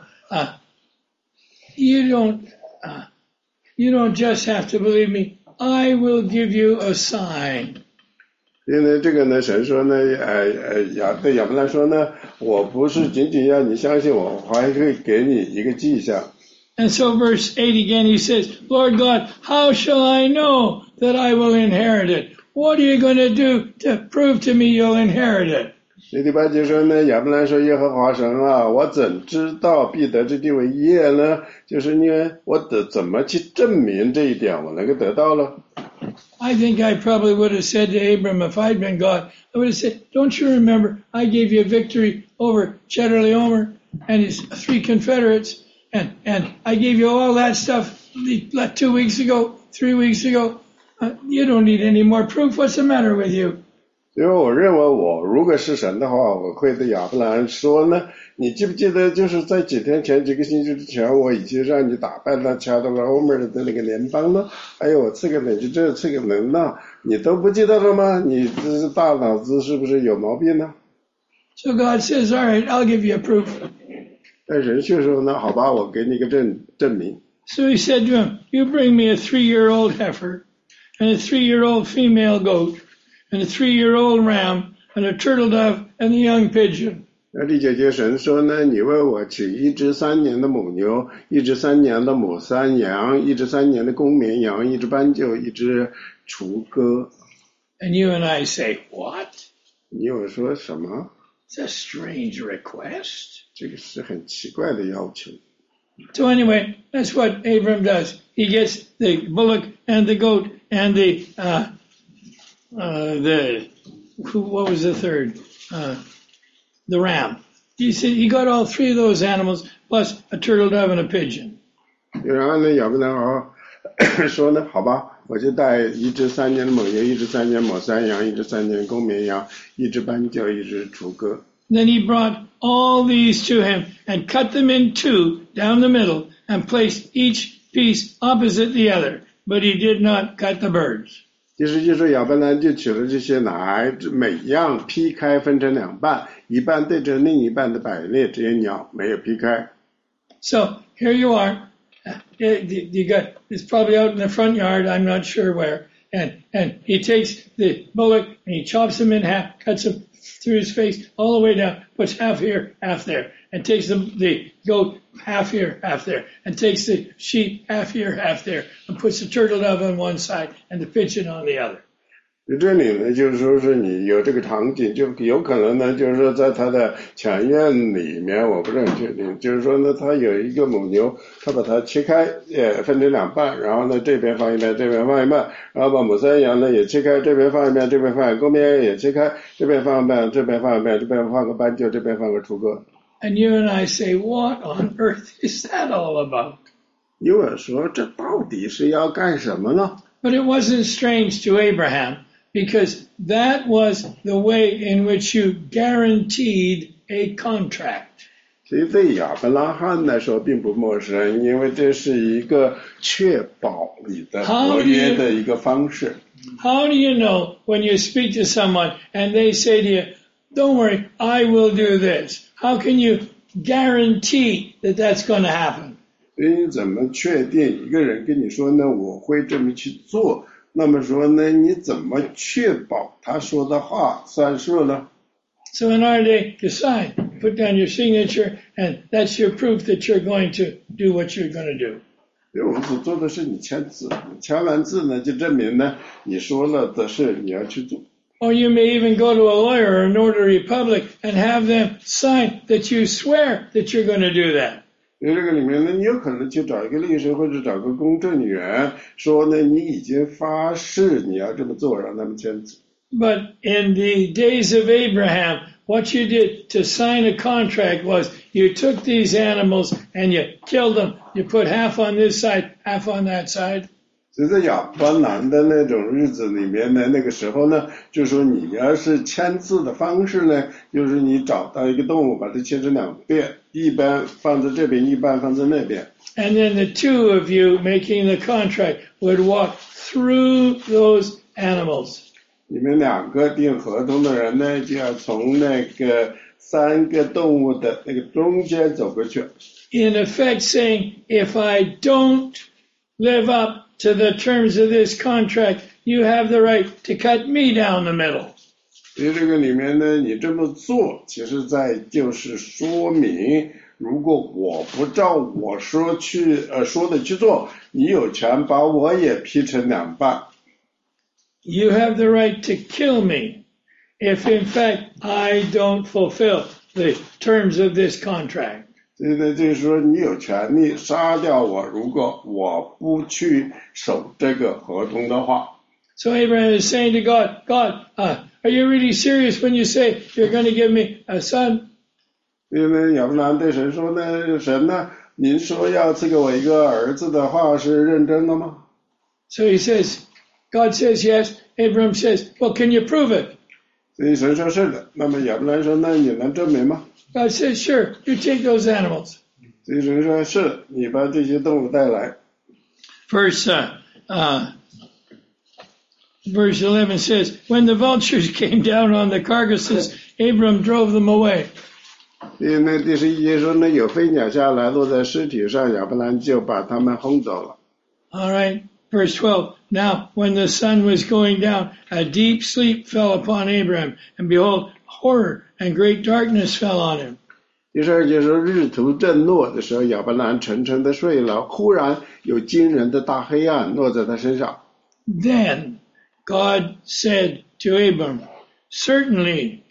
you don't just have to believe me. I will give you a sign. 因为这个呢，神说呢，对亚伯兰说呢，我不是仅仅要你相信我，我还会给你一个迹象。 And so verse 8 again, he says, Lord God, how shall I know that I will inherit it? What are you going to do to prove to me you'll inherit it? 第8节说呢，亚伯兰说耶和华神啊，我怎知道必得之地为业呢？就是因为我怎么去证明这一点我能够得到了。 I think I probably would have said to Abram, if I'd been God, I would have said, don't you remember I gave you a victory over Chedorlaomer and his 3 confederates, and I gave you all that stuff 2 weeks ago, 3 weeks ago. You don't need any more proof. What's the matter with you? 因为我认为我如果是神的话，我会对亚伯兰说呢，你记不记得就是在几个星期之前，我已经让你打败了加德拉欧门的那个联邦呢？还有我赐给你这赐给人呢，你都不记得了吗？你这是大脑子是不是有毛病呢？ So God says, all right, I'll give you a proof. 但神却说呢，好吧，我给你一个证明。 So he said to him, you bring me a 3-year-old heifer and a 3-year-old female goat and a 3-year-old ram and a turtle dove and a young pigeon. 那第9节神说呢，你为我取1只3年的母牛，1只3年的母山羊，1只3年的公绵羊，1只斑鸠，1只雏鸽。 And you and I say, what? 你有说什么？ It's a strange request. 这个是很奇怪的要求。 So anyway, that's what Abram does. He gets the bullock and the goat and what was the third? The ram. He said he got all 3 of those animals plus a turtle dove and a pigeon. 然后呢，亚伯兰说呢，好吧，我就带1只3年的母牛，1只3年母山羊，1只3年公绵羊，1只斑鸠，1只雏鸽。 Then he brought all these to him and cut them in 2 down the middle and placed each piece opposite the other, but he did not cut the birds. 其实就是亚伯兰就取了这些来，每样劈开分成2半，一半对着另一半的摆列，这些鸟没有劈开。 So here you are. You got it's probably out in the front yard. I'm not sure where. And he takes the bullock and he chops him in half, cuts him through his face all the way down, puts half here, half there, and takes the goat half here, half there, and takes the sheep half here, half there, and puts the turtle dove on one side and the pigeon on the other. 这里呢，就是说是你有这个场景，就有可能呢，就是说在他的前院里面，我不是很确定，就是说呢，他有一个母牛，他把它切开，分成2半，然后呢这边放一半，这边放一半，然后把母山羊呢也切开，这边放一半，这边放公绵羊也切开，这边放一半，这边放一半，这边放个斑鸠，这边放个雏鸽。 And you and I say, what on earth is that all about? 有人说这到底是要干什么呢？ But it wasn't strange to Abraham, because that was the way in which you guaranteed a contract. 所以对亚伯拉罕来说并不陌生，因为这是一个确保你的合约的一个方式。 How do you know when you speak to someone and they say to you, don't worry, I will do this? How can you guarantee that that's going to happen? 所以你怎么确定一个人跟你说呢，我会这么去做？那么说呢，你怎么确保他说的话算数呢？ So in our day, you sign, put down your signature, and that's your proof that you're going to do what you're going to do. 因为我们所做的是你签字，你签完字呢，就证明呢你说了的事你要去做。 Or you may even go to a lawyer or a notary public and have them sign that you swear that you're going to do that. 因为这个里面呢，你有可能去找一个律师或者找个公证员，说呢你已经发誓你要这么做，让他们签字。 But in the days of Abraham, what you did to sign a contract was you took these animals and you killed them. You put half on this side, half on that side. 所以在亚伯兰的那种日子里面呢，那个时候呢，就说你要是签字的方式呢，就是你找到一个动物，把它切成两边，一半放在这边，一半放在那边。 And then the two of you making the contract would walk through those animals. 你们两个订合同的人呢，就要从那个三个动物的那个中间走过去。 In effect saying, if I don't live up to the terms of this contract, you have the right to cut me down the middle. 所以这个里面呢，你这么做，其实在就是说明，如果我不照我说的去做，你有权把我也劈成两半。 You have the right to kill me if in fact I don't fulfill the terms of this contract. 所以呢，就是说你有权利杀掉我，如果我不去守这个合同的话。 So Abraham is saying to God, are you really serious when you say you're going to give me a son? 因为亚伯兰对神说呢，神呢，您说要赐给我一个儿子的话是认真的吗？ So he says, God says yes. Abraham says, well, can you prove it? 所以神说是的。那么亚伯兰说，那你能证明吗？ God says, sure, you take those animals. 所以神说是的，你把这些动物带来。 Verse 11 says, when the vultures came down on the carcasses, Abram drove them away. 因为那第11节说呢，有飞鸟下来落在尸体上，亚伯兰就把他们轰走了。 All right, verse 12. Now, when the sun was going down, a deep sleep fell upon Abraham, and behold, horror and great darkness fell on him. 第12节说，日头正落的时候，亚伯兰沉沉的睡了，忽然有惊人的大黑暗落在他身上。 Then God said to Abram, certainly,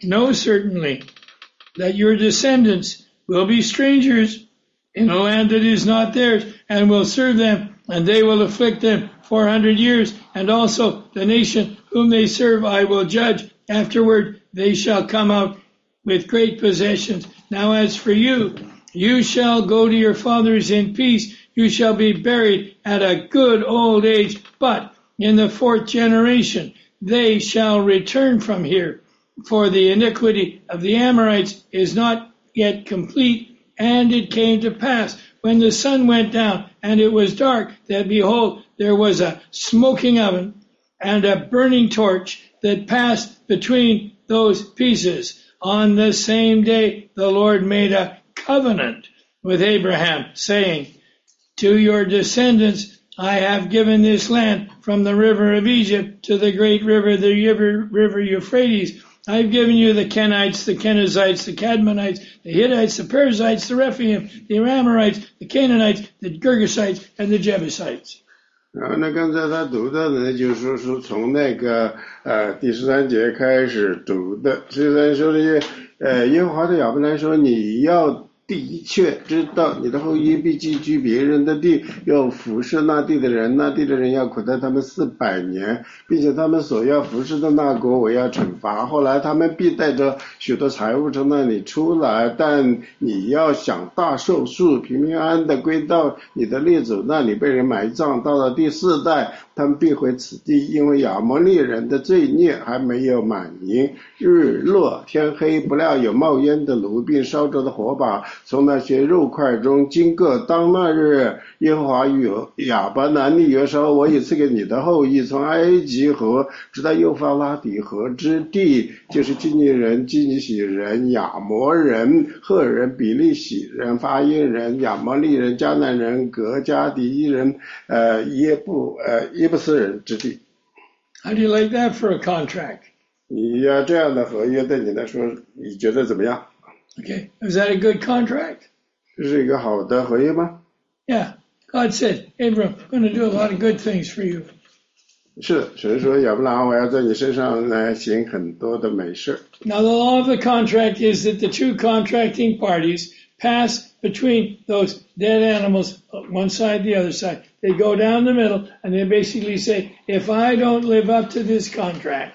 that your descendants will be strangers in a land that is not theirs, and will serve them, and they will afflict them 400 years, and also the nation whom they serve I will judge. Afterward they shall come out with great possessions. Now as for you, you shall go to your fathers in peace. You shall be buried at a good old age, but in the 4th generation they shall return from here. For the iniquity of the Amorites is not yet complete. And it came to pass, when the sun went down and it was dark, that behold, there was a smoking oven and a burning torch that passed between those pieces. On the same day the Lord made a covenant with Abraham, saying, to your descendants I have given this land from the river of Egypt to the great river, the river Euphrates. I've given you the Kenites, the Kenizzites, the Cadmonites, the Hittites, the Perizzites, the Rephaim, the Amorites, the Canaanites, the Girgashites, and the Jebusites. 然后呢，刚才他读的呢，就是说从那个第13节开始读的。虽然说这些耶和华对亚伯兰说，你要的确知道你的后裔必寄居别人的地，要服侍那地的人，那地的人要苦待他们400年，并且他们所要服侍的那国我要惩罚。后来他们必带着许多财物从那里出来，但你要享大寿数，平平安安的归到你的列祖那里，被人埋葬。到了第4代，他们必回此地，因为亚摩利人的罪孽还没有满盈。日落天黑，不料有冒烟的炉，并烧着的火把从那些肉块中经过。当那日，耶和华与亚伯兰立约说，我已赐给你的后裔从埃及河直到幼发拉底河之地，就是基尼人、基尼喜人、亚摩人、赫人、比利洗人、法因人、亚摩利人、迦南人、格加迪人、耶布斯人之地。 How do you like that for a contract? 你要这样的合约对你来说，你觉得怎么样？ Okay, is that a good contract? 这是一个好的合约吗？ Yeah, God said, Abram, I'm going to do a lot of good things for you. 是的，神说亚伯拉罕，我要在你身上来行很多的美事。 Now the law of the contract is that the two contracting parties pass between those dead animals, one side, the other side. They go down the middle and they basically say, if I don't live up to this contract,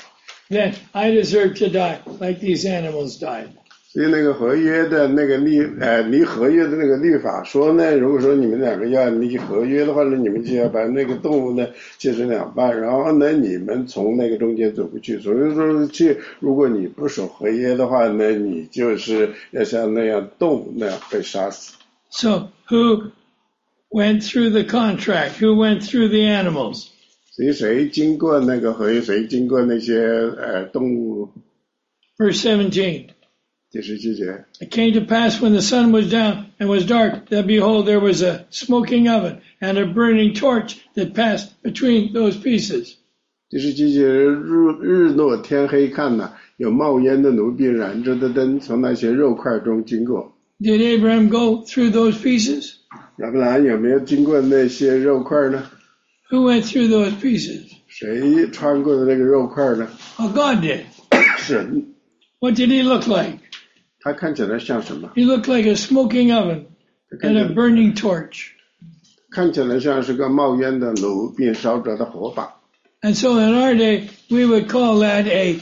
then I deserve to die like these animals died. 所以那个合约的那个离合约的那个律法说呢，如果说你们两个要离合约的话呢，你们就要把那个动物呢切成两半，然后呢你们从那个中间走过去。所以说如果你不守合约的话呢，你就是要像那样动物那样被杀死。 So who went through the contract? Who went through the animals? 所以谁经过那个合约，谁经过那些动物。 Verse 17. 第17节。 It came to pass when the sun was down and was dark, that behold, there was a smoking oven and a burning torch that passed between those pieces. 第17节，日落天黑看哪，有冒烟的炉并燃着的灯从那些肉块中经过。 Did Abraham go through those pieces? 亚伯兰有没有经过那些肉块呢？ Who went through those pieces? 谁穿过的那个肉块呢？ Oh, God did. 神。 What did he look like? 他看起来像什么？ He looked like a smoking oven and a burning torch. 看起来像是个冒烟的炉并烧着的火把。 And so in our day, we would call that a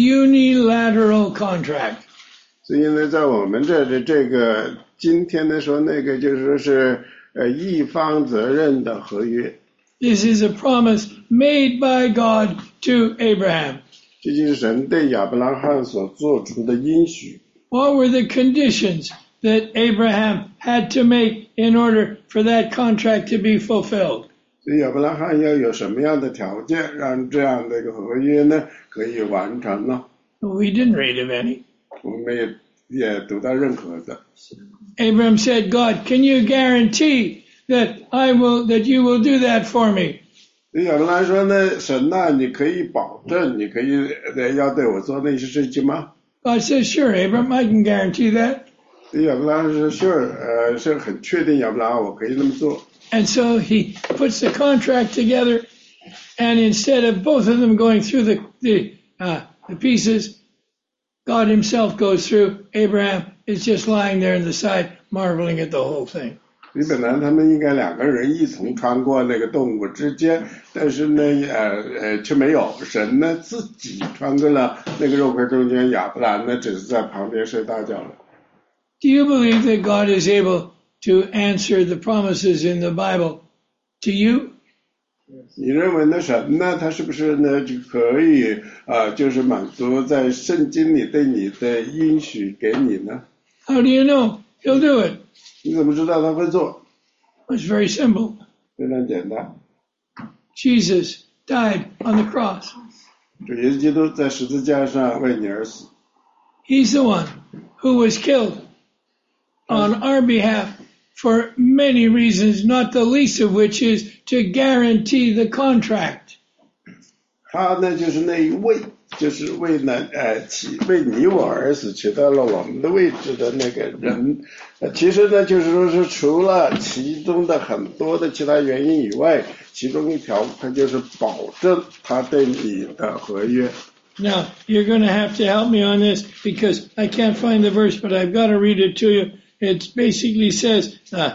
unilateral contract. 所以呢，在我们这个今天的说，那个就是说是一方责任的合约。 This is a promise made by God to Abraham. 这就是神对亚伯拉罕所做出的应许。 What were the conditions that Abraham had to make in order for that contract to be fulfilled? 所以亚伯拉罕要有什么样的条件，让这样的一个合约呢可以完成呢？ We didn't read of any. 我们也读到任何的。 Abraham said, God, can you guarantee that you will do that for me? 所以亚伯拉罕说呢，神啊，你可以保证，你可以要对我做那些事情吗？ God says, sure, Abraham, I can guarantee that. 所以亚伯拉罕说 sure， 是很确定亚伯拉罕我可以那么做。 And so he puts the contract together, and instead of both of them going through the pieces, God himself goes through. Abraham is just lying there on the side, marveling at the whole thing. 所以本来他们应该两个人一同穿过那个动物之间，但是呢，却没有，神呢自己穿过了那个肉块中间，亚伯兰呢只是在旁边睡大觉了。 Do you believe that God is able to answer the promises in the Bible to you? 你认为呢？神呢？他是不是呢就可以就是满足在圣经里对你的应许给你呢？ How do you know? He'll do it. 你怎么知道他会做？ It's very simple. 非常简单， Jesus died on the cross. 主耶稣基督在十字架上为你而死。 He's the one who was killed on our behalf for many reasons, not the least of which is to guarantee the contract. 他呢就是那一位，就是为你我而死，取代了我们的位置的那个人。其实呢，就是说是除了其中的很多的其他原因以外，其中一条，他就是保证他对你的合约。 Now, you're going to have to help me on this because I can't find the verse, but I've got to read it to you. It basically says,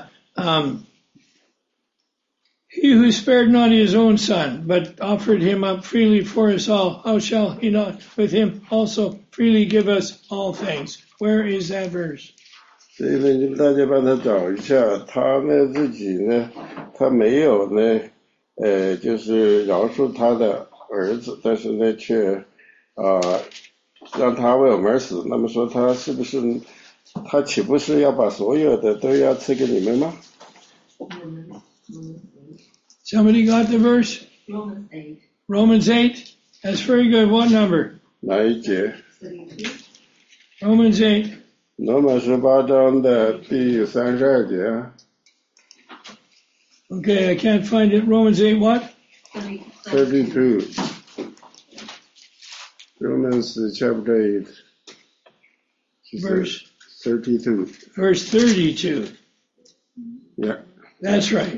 he who spared not his own son, but offered him up freely for us all, how shall he not with him also freely give us all things? Where is that verse? 所以呢，你们大家帮他找一下，他呢自己呢，他没有呢，就是饶恕他的儿子，但是呢却让他为我们而死。那么说他是不是，他岂不是要把所有的都要赐给你们吗？ Somebody got the verse? Romans 8. Romans 8? That's very good. What number? 哪一节？ Romans 8. 罗马18章的第32节。 Okay, I can't find it. Romans 8 what? 32. Romans chapter 8. Verse 32. Verse 32. Yeah. That's right.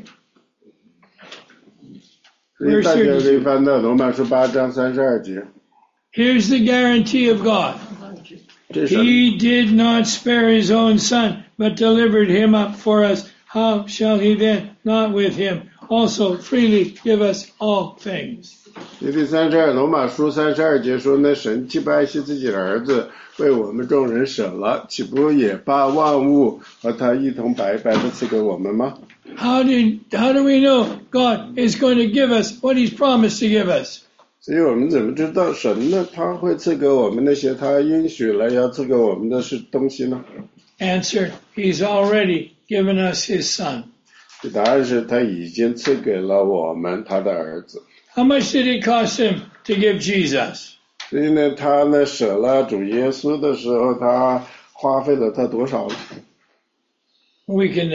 所以大家可以翻到罗马书8章32节。 Here's the guarantee of God. 这是 He did not spare his own son, but delivered him up for us. How shall he then not with him also freely give us all things? 第32罗马书32节说呢，神既不爱惜自己的儿子，为我们众人舍了，岂不也把万物和他一同白白的赐给我们吗？ How do we know God is going to give us what He's promised to give us? 所以我们怎么知道神呢？他会赐给我们那些他应许了要赐给我们的是东西呢？ Answer, He's already given us His Son. 答案是他已经赐给了我们他的儿子。 How much did it cost Him to give Jesus? 所以呢，他呢舍了主耶稣的时候，他花费了他多少呢？ We can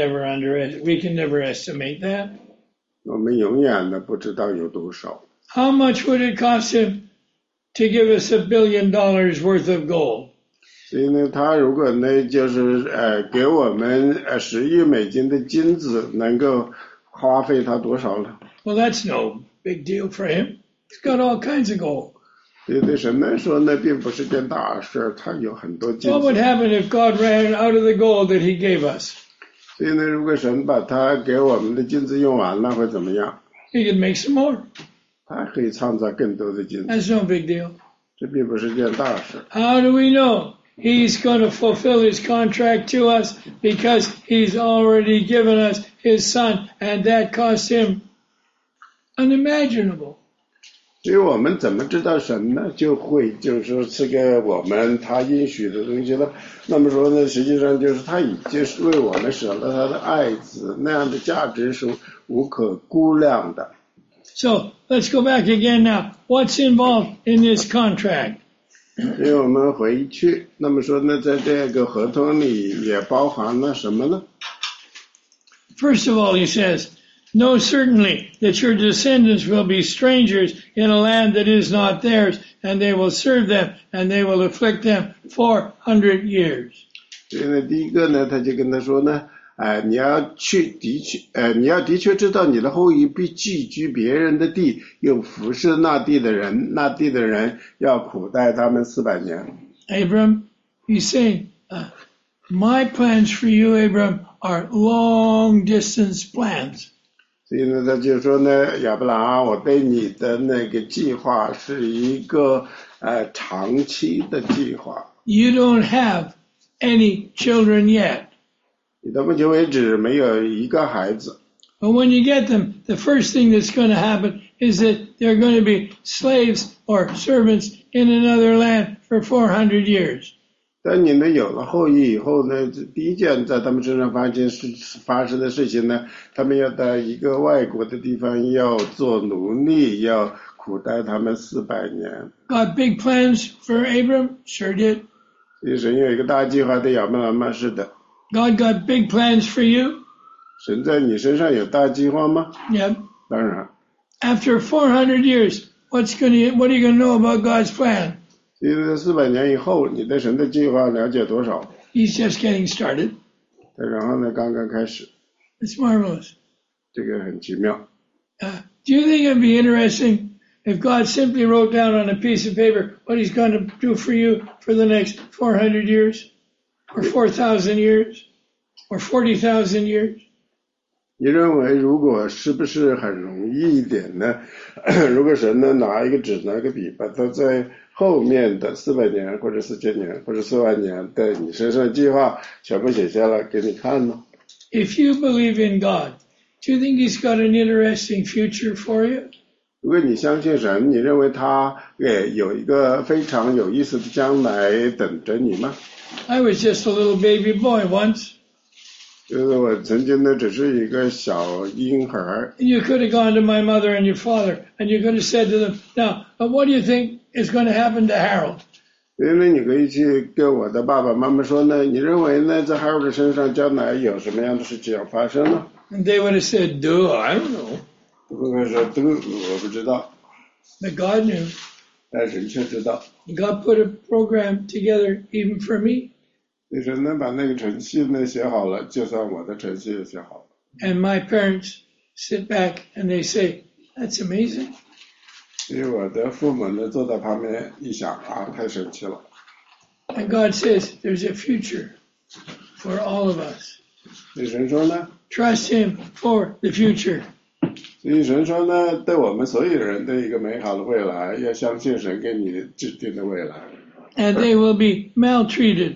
never estimate that. 我们永远的不知道有多少。 How much would it cost Him to give us $1 billion worth of gold? 所以呢，他如果呢就是给我们10亿美金的金子，能够花费他多少呢？ Well, that's no big deal for Him. He's got all kinds of gold. 所以对神来说呢，并不是件大事，他有很多金 What would 子。 happen if God ran out of the gold that He gave us? 所以呢，如果神把他给我们的金子用完了，会怎么样？ He could make some more. 他可以创造更多的金子， That's no big deal. 这并不是件大事。 How do we know He's going to fulfill His contract to us? Because He's already given us His Son, and that cost Him unimaginable. 所以我们怎么知道神呢？就是说赐给我们他应许的东西了。那么说呢，实际上就是他已经是为我们舍了他的爱子，那样的价值是无可估量的。 So let's go back again now. What's involved in this contract? 所以我们回去，那么说呢，在这个合同里也包含了什么呢？ First of all, He says, Know certainly that your descendants will be strangers in a land that is not theirs, and they will serve them, and they will afflict them 400 years. 所以呢，第一个呢，他就跟他说呢，你要的确知道你的后裔必寄居别人的地，又服侍那地的人，那地的人要苦待他们400年。 Abram, he's saying, my plans for you, Abram, are long distance plans. 所以呢，他就说呢，亚伯拉罕，我对你的那个计划是一个长期的计划。 You don't have any children yet. 你到目前为止没有一个孩子。 But when you get them, the first thing that's going to happen is that they're going to be slaves or servants in another land for 400 years. 当你们有了后裔以后呢，第一件在他们身上发生的事情呢，他们要在一个外国的地方要做奴隶，要苦待他们400年。 Got big plans for Abram? Sure did. 所以神有一个大计划对亚伯拉罕吗？是的。 God got big plans for you? 神在你身上有大计划吗？ Yep. 当然。 After 400 years, what are you going to know about God's plan? 所以在400年以后，你对神的计划了解多少？ He's just getting started. 然后呢，刚刚开始， It's marvelous. 这个很奇妙。 Do you think it'd be interesting if God simply wrote down on a piece of paper what He's going to do for you for the next 400 years, or 4,000 years, or 40,000 years? 你认为如果是不是很容易一点呢？如果神呢拿一个纸拿一个笔，把它在后面的400年或者4000年或者4万年的你身上的计划全部写下来给你看呢？ If you believe in God, do you think He's got an interesting future for you? 如果你相信神，你认为他有一个非常有意思的将来等着你吗？ I was just a little baby boy once. 就是我曾经呢只是一个小婴孩。 You could have gone to my mother and your father, and you could have said to them, now, what do you think is going to happen to Harold? 所以呢，你可以去跟我的爸爸妈妈说呢，你认为呢，在 Harold 身上将来有什么样的事情要发生呢？ And they would have said, duh, I don't know. 我会说我不知道， But God knew. 但神却知道。 God put a program together even for me. 所以神呢把那个程序呢写好了，就算我的程序也写好了。 And my parents sit back and they say, that's amazing. 所以我的父母呢坐在旁边一想啊，太神奇了。 And God says there's a future for all of us. 所以神说呢， Trust Him for the future. 所以神说呢，对我们所有人的一个美好的未来，要相信神给你指定的未来。 And they will be maltreated.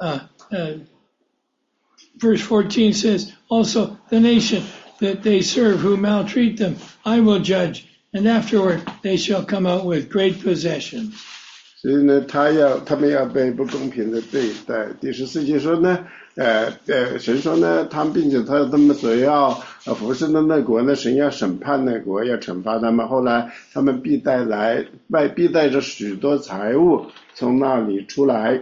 Verse 14 says, also the nation that they serve who maltreat them, I will judge, and afterward they shall come out with great possession. 所以呢，他们要被不公平的对待。第14节说呢，神说呢，他们并且他们所要服侍的那国呢，神要审判那国，要惩罚他们。后来他们必带着许多财物从那里出来。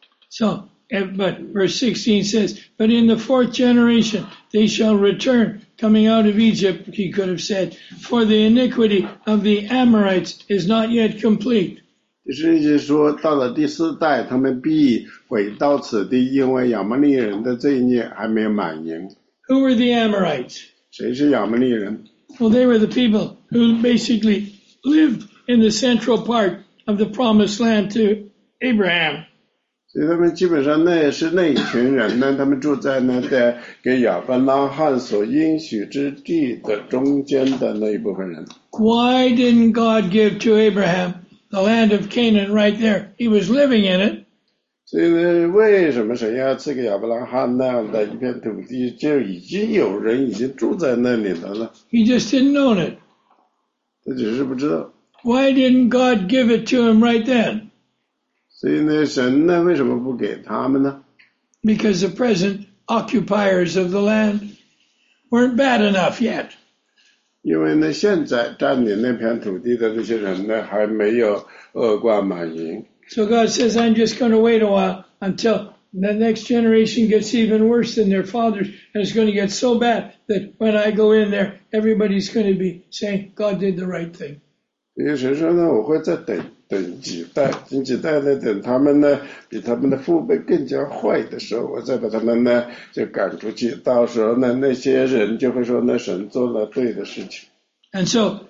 So, but verse 16 says, but in the 4th generation they shall return, coming out of Egypt, he could have said, for the iniquity of the Amorites is not yet complete. 第11节说，到了第4代，他们必回到此地，因为亚摩利人的罪孽还没有满盈。 Who were the Amorites? 谁是亚摩利人？ Well, they were the people who basically lived in the central part of the promised land to Abraham. 所以他们基本上呢是那一群人呢，他们住在那个给亚伯拉罕所应许之地的中间的那一部分人。 Why didn't God give to Abraham the land of Canaan right there? He was living in it. 所以呢，为什么神要赐给亚伯拉罕那样的一片土地，就已经有人已经住在那里了呢？ He just didn't own it. 他只是不知道。 Why didn't God give it to him right then? 所以呢，神呢为什么不给他们呢？ Because the present occupiers of the land weren't bad enough yet. 因为呢，现在占领那片土地的这些人呢，还没有恶贯满盈。 So God says, I'm just going to wait a while until the next generation gets even worse than their fathers, and it's going to get so bad that when I go in there, everybody's going to be saying, God did the right thing. 所以神说呢，我会再等几代呢，等他们呢比他们的父辈更加坏的时候，我再把他们呢就赶出去。到时候呢，那些人就会说，那神做了对的事情。 And so,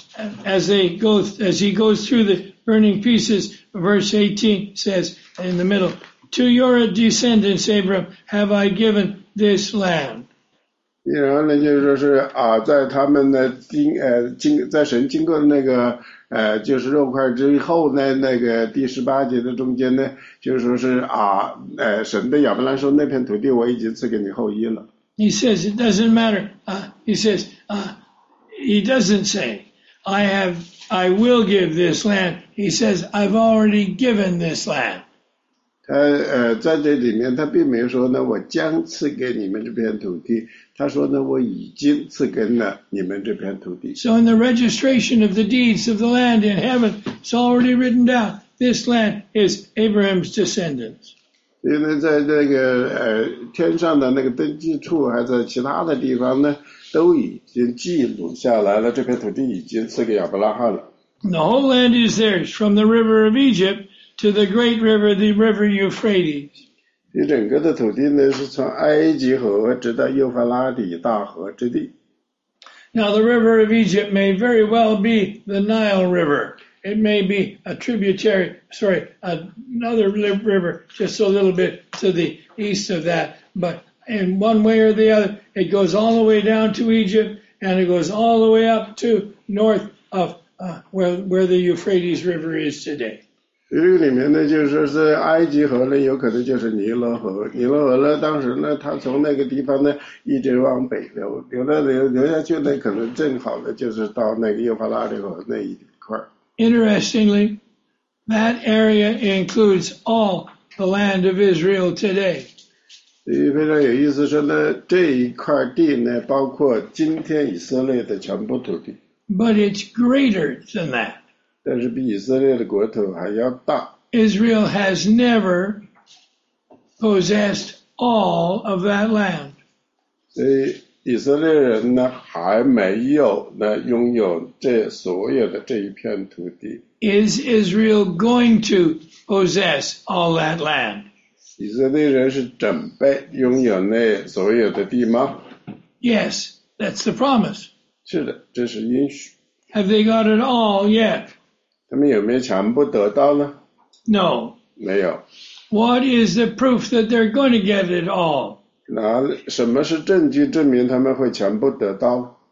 as he goes through the burning pieces, verse 18 says in the middle, to your descendants, Abram, have I given this land. 然后呢，就是说是在他们的在神经过的那个就是肉块之后呢，那个第18节的中间呢，就是说是神对亚伯兰说，那片土地我已经赐给你后裔了。 He says it doesn't matter. He doesn't say, I will give this land. He says, I've already given this land. 他在这里面，他并没有说呢，我将赐给你们这片土地。他说呢，我已经赐给了你们这片土地。 So in the registration of the deeds of the land in heaven, it's already written down. This land is Abraham's descendants. 所以呢，在这个天上的那个登记处，还在其他的地方呢，都已经记录下来了。这片土地已经赐给亚伯拉罕了。 The whole land is theirs, from the river of Egypt to the great river, the river Euphrates. 这整个的土地呢，是从埃及河直到幼发拉底大河之地。 Now the river of Egypt may very well be the Nile River. It may be a another river just a little bit to the east of that. But in one way or the other, it goes all the way down to Egypt, and it goes all the way up to north of where the Euphrates River is today. 这个里面呢，就是说是埃及河呢，有可能就是尼罗河。尼罗河呢，当时呢，它从那个地方呢一直往北流，流下去呢，可能正好的就是到那个幼发拉底河那一块。 Interestingly, that area includes all the land of Israel today. 所以非常有意思说呢，这一块地呢，包括今天以色列的全部土地。 But it's greater than that. 但是比以色列的国土还要大。 Israel has never possessed all of that land. 所以以色列人呢，还没有呢拥有这所有的这一片土地。 Is Israel going to possess all that land? 以色列人是准备拥有那所有的地吗？ Yes, that's the promise. 是的，这是应许。 Have they got it all yet? 他们有没有全部得到呢？ No. 没有。 What is the proof that they're going to get it all? 那什么是证据证明他们会全部得到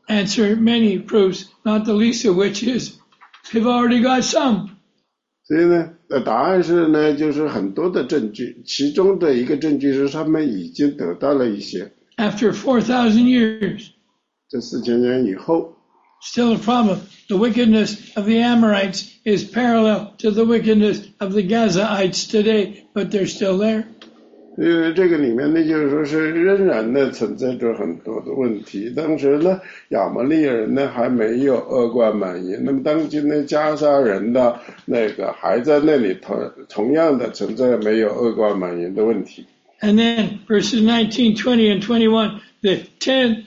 answer many proofs, not the least of which is they've already got some. 所以呢，答案是呢，就是很多的证据，其中的一个证据是他们已经得到了一些。 After 4,000 years, 这4000年以后 still a problem. The wickedness of the Amorites is parallel to the wickedness of the Gazaites today, but they're still there. 这个里面呢，就是说是仍然呢存在着很多的问题。当时呢，亚摩利人呢还没有恶贯满盈，那么当今的加沙人的那个还在那里同样的存在没有恶贯满盈的问题。 And then verses 19, 20, and 21, the 10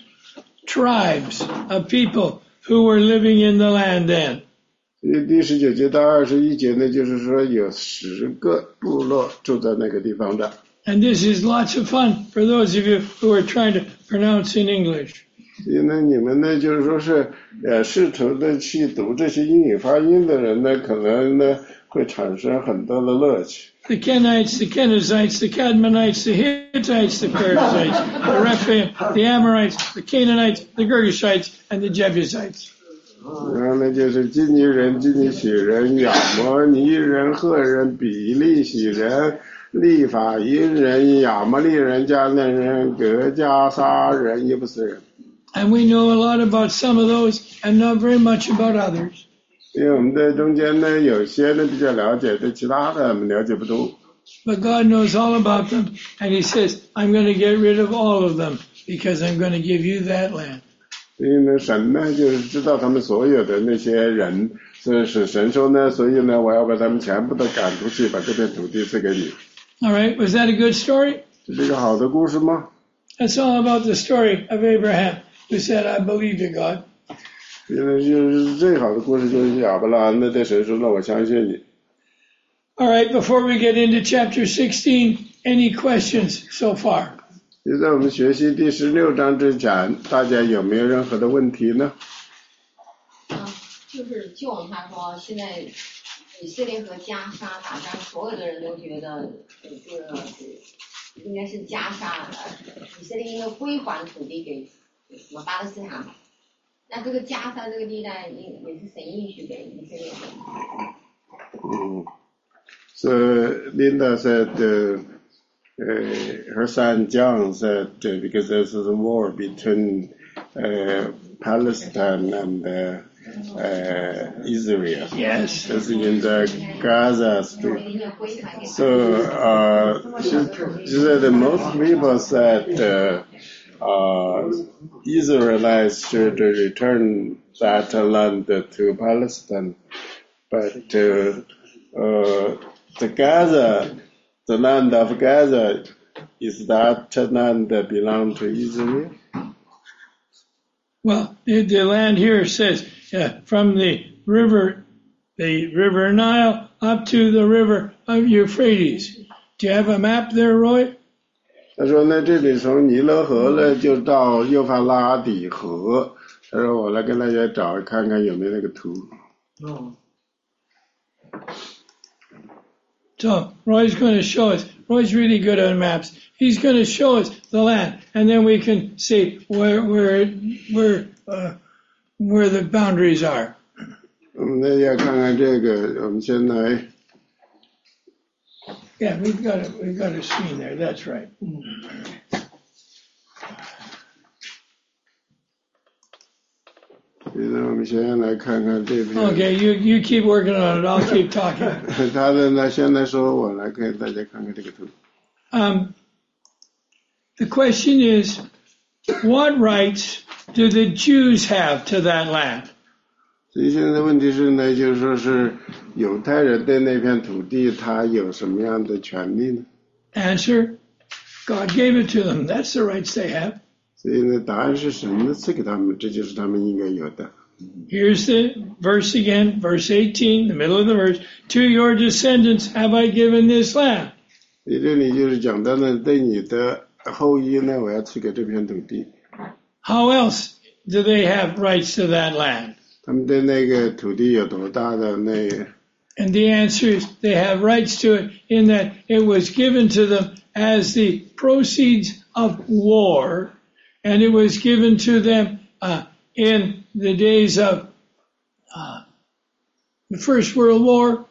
tribes of people who were living in the land then. 第19节到21节呢，就是说有10个部落住在那个地方的。 And this is lots of fun for those of you who are trying to pronounce in English. 所以呢，你们呢，就是说是试图的去读这些英语发音的人呢，可能呢会产生很多的乐趣。 The Kenites, the Kenizzites, the Cadmonites, the Hittites, the Perizzites, the Rephaim, the Amorites, the Canaanites, the Girgashites, and the Jebusites. 然后呢，就是基尼人、基尼许人、亚摩尼人、赫人、比利洗人、利法因人、亚摩利人、迦南人、格加沙人、耶布斯人。 And we know a lot about some of those and not very much about others. 因为我们在中间呢，有些呢比较了解，对其他的我们了解不多。 But God knows all about them, and He says, I'm going to get rid of all of them because I'm going to give you that land. 所以呢，神呢就是知道他们所有的那些人，是神说呢，所以呢，我要把他们全部都赶出去，把这片土地赐给你。 All right, was that a good story? 这是一个好的故事吗？ That's all about the story of Abraham, who said, I believe in God. 因为就是最好的故事就是亚伯拉罕的对神说，那我相信你。 All right, before we get into chapter 16, any questions so far? 就在我们学习第16章之前，大家有没有任何的问题呢？ 就是就往他说，现在以色列和加沙打仗，所有的人都觉得这个应该是加沙，以色列应该归还土地给什么巴勒斯坦。那这个加沙这个地带也是神应许给以色列的。 So Linda said, her son John said, because there's a war between Palestine and Israel. Yes. It's in the Gaza Strip. So she said that most people said Israelites should return that land to Palestine, but the Gaza, the land of Gaza, is that land that belong to Israel? Well, the land here says from the river Nile up to the river of Euphrates. Do you have a map there, Roy? 他说呢，这里从尼罗河呢就到幼发拉底河。他说我来跟大家找看看有没有那个图。 So Roy's going to show us. Roy's really good on maps. He's going to show us the land, and then we can see where the boundaries are. 我们大家看看这个，我们先来。 Yeah, we've got a screen there. That's right. 现在我们先来看看这篇。 Okay, you keep working on it. I'll keep talking. 他的呢，现在说我来给大家看看这个图。 The question is, what rights do the Jews have to that land? 所以现在的问题是呢，就是说是犹太人对那片土地，他有什么样的权利呢？ Answer, God gave it to them. That's the rights they have. 所以呢，答案是神的赐给他们，这就是他们应该有的。 Here's the verse again, verse 18, the middle of the verse. To your descendants have I given this land. 所以这里就是讲到呢，对你的后裔呢，我要赐给这片土地。 How else do they have rights to that land? 他们对那个土地有多大的那个？ And the answer is they have rights to it in that it was given to them as the proceeds of war, and it was given to them in the days of the First World War,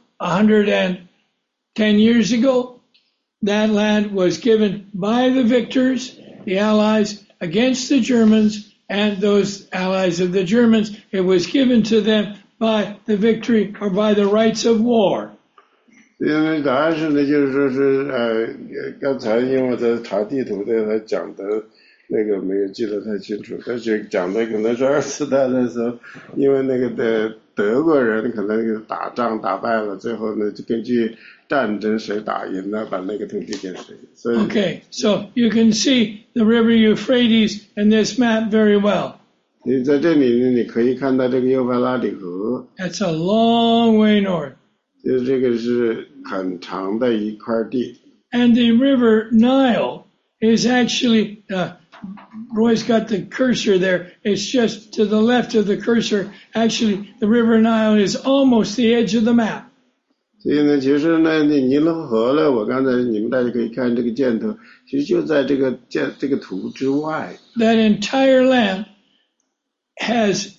110 years ago, that land was given by the victors, the Allies, against the Germans, and those allies of the Germans, it was given to them by the victory or by the rights of war. 因为答案是呢，就是说是刚才因为我在查地图的，他讲的那个没有记得太清楚，但是讲的可能是二次大战的时候，因为那个德国人可能打仗打败了，最后呢就根据战争谁打赢了，把那个土地给谁。所以 Okay, so you can see the river Euphrates in this map very well. 你在这里呢，你可以看到这个幼发拉底河。 That's a long way north. 就是这个是很长的一块地。 And the river Nile is actually, Roy's got the cursor there. It's just to the left of the cursor. Actually, the river Nile is almost the edge of the map. 所以呢，其实呢，尼罗河呢，我刚才你们大家可以看这个箭头，其实就在这个图之外。 That entire land has,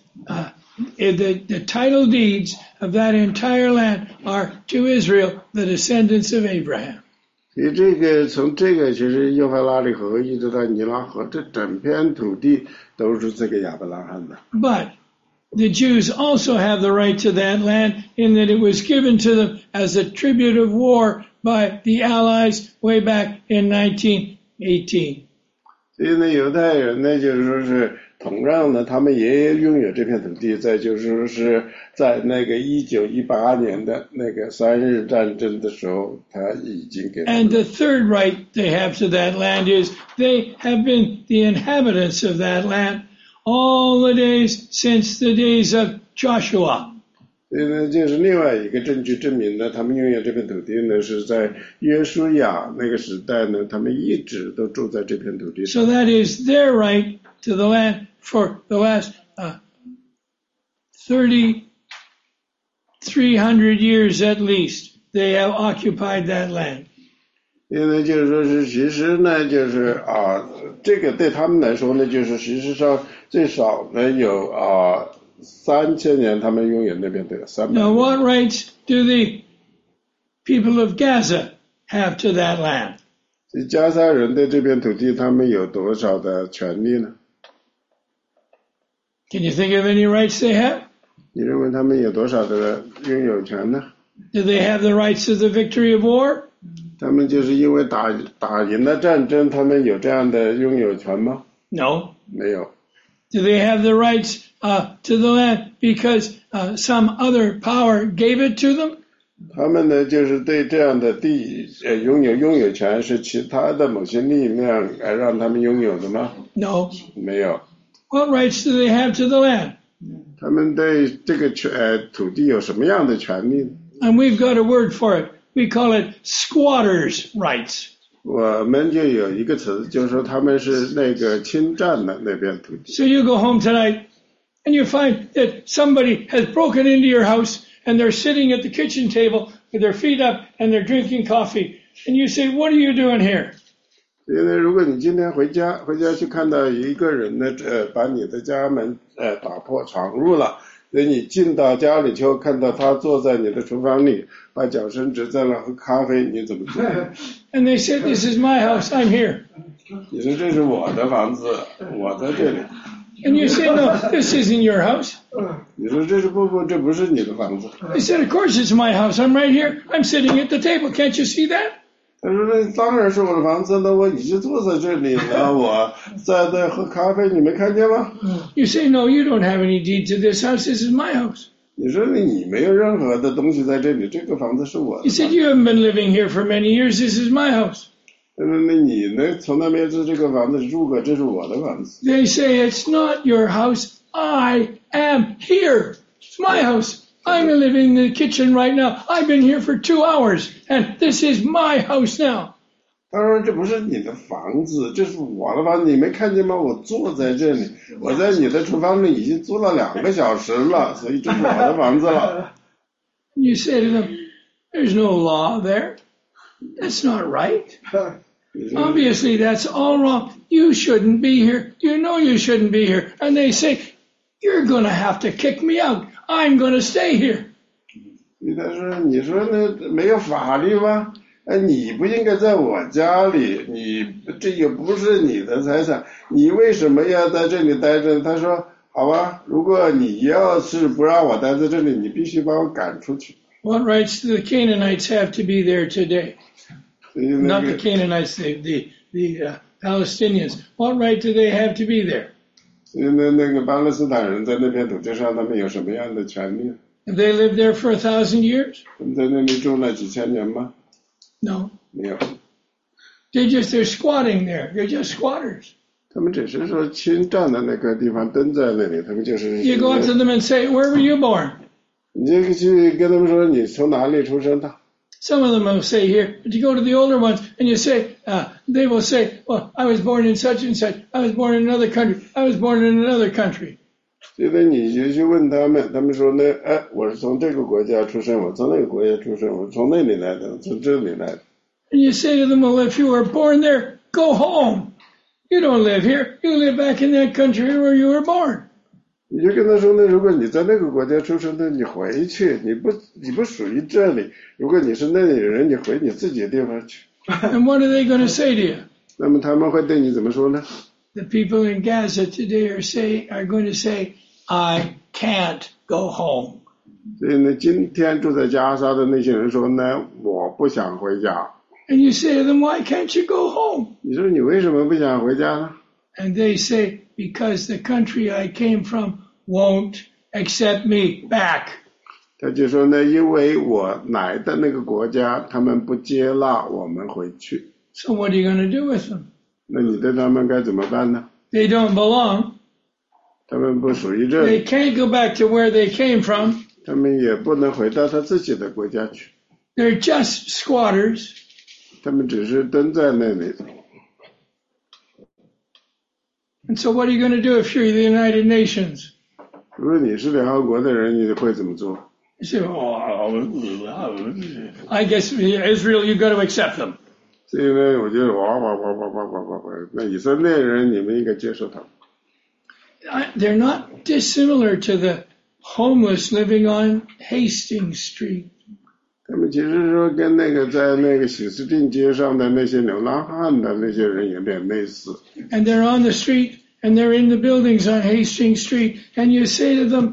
the title deeds of that entire land are to Israel, the descendants of Abraham. 所以这个从这个其实幼发拉底河一直到尼罗河，这整片土地都是这个亚伯拉罕的。 But the Jews also have the right to that land in that it was given to them as a tribute of war by the Allies way back in 1918. 所以呢，犹太人呢，就是说是同样的，他们也拥有这片土地，再就是说是在那个1918年的那个三日战争的时候，他已经给他们。 And the third right they have to that land is they have been the inhabitants of that land all the days since the days of Joshua. 所以呢，就是另外一个证据证明呢，他们拥有这片土地呢，是在约书亚那个时代呢，他们一直都住在这片土地上。 So that is their right to the land for the last 300 years at least. They have occupied that land. 因为就是说是，其实呢，就是这个对他们来说呢，就是事实上最少呢有3000年，他们拥有那边的300年。 Now, what rights do the people of Gaza have to that land? 加沙人对这片土地，他们有多少的权利呢？ Can you think of any rights they have? 你认为他们有多少的拥有权呢？ Do they have the rights of the victory of war? 他们就是因为打赢了战争，他们有这样的拥有权吗？ No. 没有。 Do they have the rights to the land because some other power gave it to them? 他们呢，就是对这样的地拥有权，是其他的某些力量让他们拥有的吗？ No. 没有。 What rights do they have to the land? 他们对这个土地有什么样的权利呢？ And we've got a word for it. We call it squatters' rights. 我们就有一个词，就是说他们是那个侵占的那片土地。 So you go home tonight and you find that somebody has broken into your house and they're sitting at the kitchen table with their feet up and they're drinking coffee. And you say, what are you doing here? 因为如果你今天回家去看到一个人呢，把你的家门打破闯入了，所以你进到家里就看到他坐在你的厨房里，把脚伸直在那喝咖啡，你怎么做？ And they said, this is my house, I'm here. 你说这是我的房子，我在这里。 And you say, no, this isn't your house. 你说这不是你的房子。 They said, of course it's my house. I'm right here. I'm sitting at the table. Can't you see that? 他说那当然是我的房子，那我已经坐在这里了，我在喝咖啡，你没看见吗？ You say, no, you don't have any deed to this house. This is my house. 你说你没有任何的东西在这里，这个房子是我的。 You said, you haven't been living here for many years. This is my house. 他说那你呢？从来没有在这个房子住过，这是我的房子。 They say, it's not your house. I am here. It's my house. I'm living in the kitchen right now. I've been here for 2 hours, and this is my house now. 他说这不是你的房子，这是我的房子，你没看见吗？我坐在这里，我在你的厨房里已经坐了2个小时了，所以这是我的房子了。 You say to them, there's no law there. That's not right. Obviously, that's all wrong. You shouldn't be here. You know you shouldn't be here. And they say, you're going to have to kick me out. I'm going to stay here. 他说你说那没有法律吗？你不应该在我家里，你这也不是你的财产，你为什么要在这里待着？他说好吧，如果你要是不让我待在这里，你必须把我赶出去。 What rights do the Canaanites have to be there today? Not the Canaanites, the Palestinians. What right do they have to be there? 那个巴勒斯坦人在那片土地上，他们有什么样的权利？ Have they lived there for 1,000 years? 他们在那里住了几千年吗？ No. 没有。 They're squatting there. They're just squatters. 他们只是说侵占的那个地方蹲在那里，他们就是。 You go up to them and say, "Where were you born?" 你就去跟他们说你从哪里出生的。 Some of them will say here, but you go to the older ones and you say, they will say, well, I was born in such and such. I was born in another country. I was born in another country. 现在你就去问他们，他们说呢，我是从这个国家出生，我从那个国家出生，我从那里来的，从这里来的。 And you say to them, well, if you were born there, go home. You don't live here. You live back in that country where you were born. 你就跟他说呢，如果你在那个国家出生的，你回去，你不属于这里。如果你是那里人，你回你自己的地方去。 And what are they going to say to you? 那么他们会对你怎么说呢？ The people in Gaza today are going to say, I can't go home. 所以呢，今天住在加沙的那些人说呢，我不想回家。 And you say to them, why can't you go home? 你说你为什么不想回家呢？ And they say, because the country I came from won't accept me back. 他就说呢，因为我来的那个国家，他们不接纳我们回去。 So what are you going to do with them? 那你对他们该怎么办呢？ They don't belong. 他们不属于这 They 里， can't go back to where they came from. 他们也不能回到他自己的国家去， They're just squatters. 他们只是蹲在那里。 And so what are you going to do if you're the United Nations? 如果你是联合国的人，你会怎么做？ You say, I guess Israel, you've got to accept them. 所以呢，我觉得那以色列人你们应该接受他们。 They're not dissimilar to the homeless living on Hastings Street. 他们其实说跟那个在那个喜事定街上的那些流浪汉的那些人有点类似。 And they're on the street and they're in the buildings on Hastings Street. And you say to them,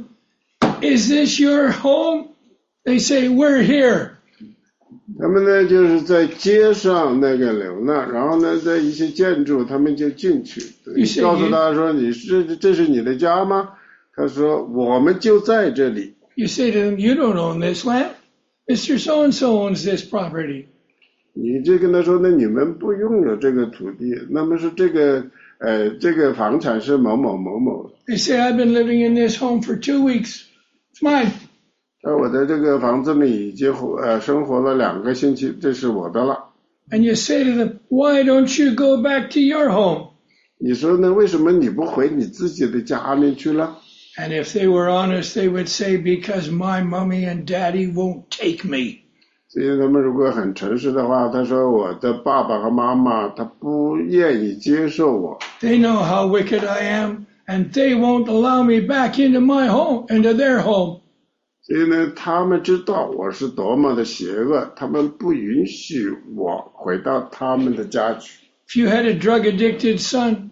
is this your home? They say, we're here. 他们呢就是在街上那个流浪，然后呢在一些建筑他们就进去，告诉他说这是你的家吗？他说我们就在这里。 You say to them, you don't own this land. Mr. So-and-so owns this property. 你就跟他说呢，你们不拥有这个土地，那么是这个房产是某某某某。 They say, I've been living in this home for 2 weeks. It's mine. 我在这个房子里已经生活了2个星期，这是我的了。 And you say to them, why don't you go back to your home? 你说呢？为什么你不回你自己的家里去了？ And if they were honest, they would say, because my mommy and daddy won't take me. 所以他们如果很诚实的话，他说我的爸爸和妈妈他不愿意接受我。 They know how wicked I am, and they won't allow me back into my home, into their home. 所以呢，他们知道我是多么的邪恶，他们不允许我回到他们的家去。 If you had a drug-addicted son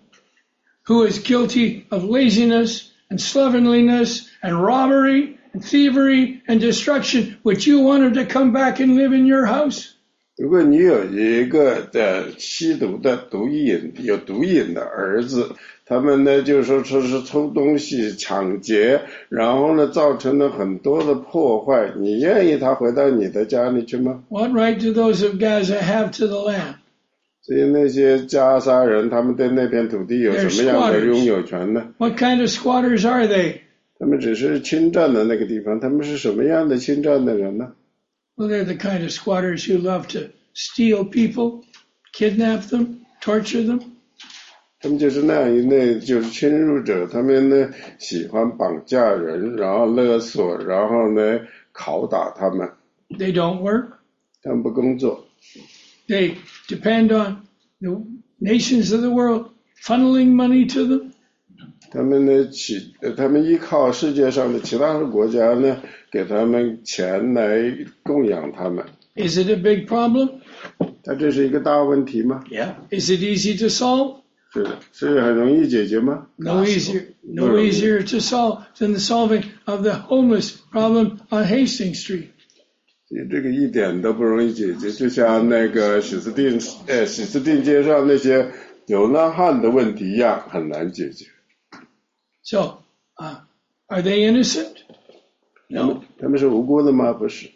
who is guilty of laziness and slovenliness and robbery and thievery and destruction, would you want him to come back and live in your house? 如果你有一个吸毒的有毒瘾的儿子，他们呢就说是偷东西抢劫，然后呢造成了很多的破坏，你愿意他回到你的家里去吗？ What right do those of Gaza have to the land? 所以那些加沙人他们对那片土地有什么样的拥有权呢？ What kind of squatters are they? 他们只是侵占的那个地方，他们是什么样的侵占的人呢？ Well, they're the kind of squatters who love to steal people, kidnap them, torture them. 他们就是那样一类，就是侵入者，他们呢喜欢绑架人，然后勒索，然后呢拷打他们。 They don't work. 他们不工作， They depend on the nations of the world funneling money to them. 他们依靠世界上的其他的国家呢，给他们钱来供养他们。 Is it a big problem? 这是一个大问题吗？ Yeah. Is it easy to solve? 是的，是很容易解决吗？ No easier to solve than the solving of the homeless problem on Hastings Street. 这个一点都不容易解决，就像那个喜斯汀街上那些流浪汉的问题一样，很难解决。 So, are they innocent? No. 他们是无辜的吗？不是。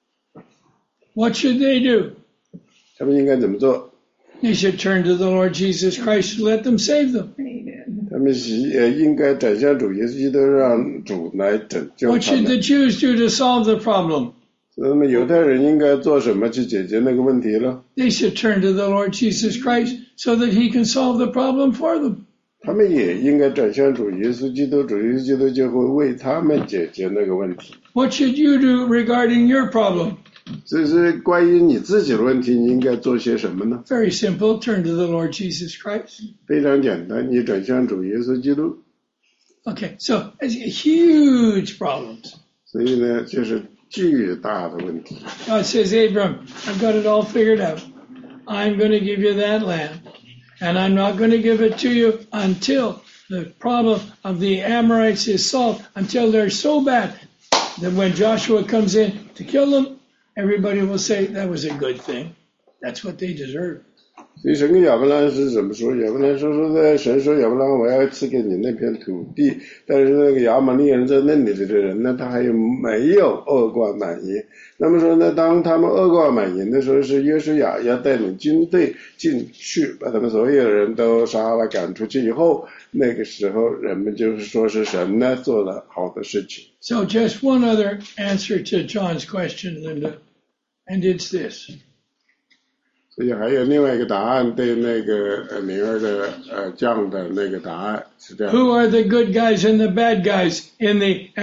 What should they do? 他们应该怎么做？ They should turn to the Lord Jesus Christ to let them save them. 他们应该转向主耶稣基督，让主来拯救他们。 What should the Jews do to solve the problem? 那么犹太人应该做什么去解决那个问题呢？ They should turn to the Lord Jesus Christ so that he can solve the problem for them. 他们也应该转向主耶稣基督，主耶稣基督就会为他们解决那个问题。 What should you do regarding your problem? 这是关于你自己的问题，你应该做些什么呢？ Very simple. Turn to the Lord Jesus Christ. 非常简单，你转向主耶稣基督。 Okay, so it's huge problems. 所以呢，就是巨大的问题。 God says, Abram, I've got it all figured out. I'm going to give you that land. And I'm not going to give it to you until the problem of the Amorites is solved, until they're so bad that when Joshua comes in to kill them, everybody will say that was a good thing. That's what they deserve. 所以神跟亚伯拉是怎么说？亚伯拉神说亚伯拉，我要赐给你那片土地，但是那个亚玛利人在那里的人呢，他还没有恶贯满盈。那么说呢，当他们恶贯满盈的时候，是约书亚要带领军队进去，把他们所有的人都杀了赶出去以后，那个时候人们就是说是神呢做了好的事情。 So just one other answer to John's question, Linda, and it's this. 所以还有另外一个答案，对那个灵儿的降的那个答案是这样。 Who are the good guys and the bad guys in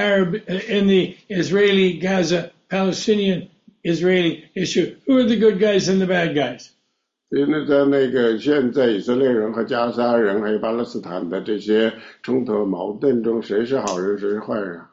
the Israeli Gaza Palestinian Israeli issue? Who are the good guys and the bad guys? 所以呢，在那个现在以色列人和加沙人还有巴勒斯坦的这些冲突矛盾中，谁是好人，谁是坏人？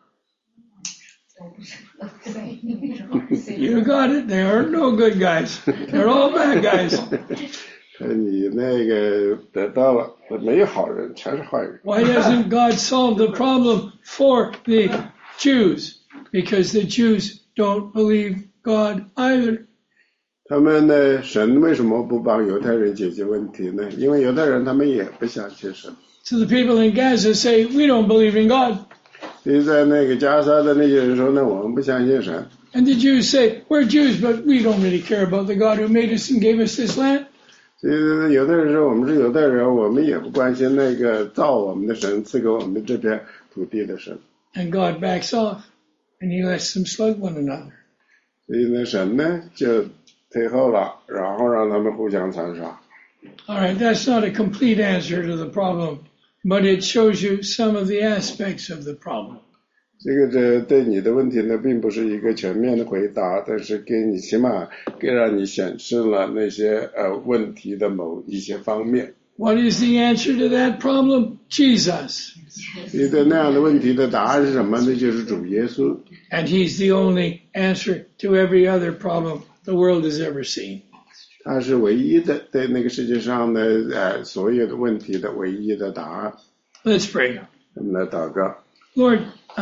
You got it. There are no good guys. They're all bad guys. 你那个得到了，没有好人，全是坏人。 Why doesn't God solve the problem for the Jews? Because the Jews don't believe God either. 他们呢，神为什么不帮犹太人解决问题呢？因为犹太人他们也不相信神。 So the people in Gaza say, we don't believe in God. 所以在那个加沙的那些人说呢，我们不相信神。 And the Jews say, we're Jews, but we don't really care about the God who made us and gave us this land. 所以有的人说我们是犹太人，我们也不关心那个造我们的神，赐给我们这片土地的神。 And God backs off, and he lets them slug one another. 所以呢，神呢就退后了，然后让他们互相残杀。 All right, that's not a complete answer to the problem, but it shows you some of the aspects of the problem. 这对你的问题呢，并不是一个全面的回答，但是给你起码让你显示了那些问题的某一些方面。 What is the answer to that problem? Jesus. 你对那样的问题的答案是什么？那就是主耶稣。 And he's the only answer to every other problem the world has ever seen. 他是唯一的，对那个世界上的所有的问题的唯一的答案。 Let's pray. 我们来祷告。 Lord,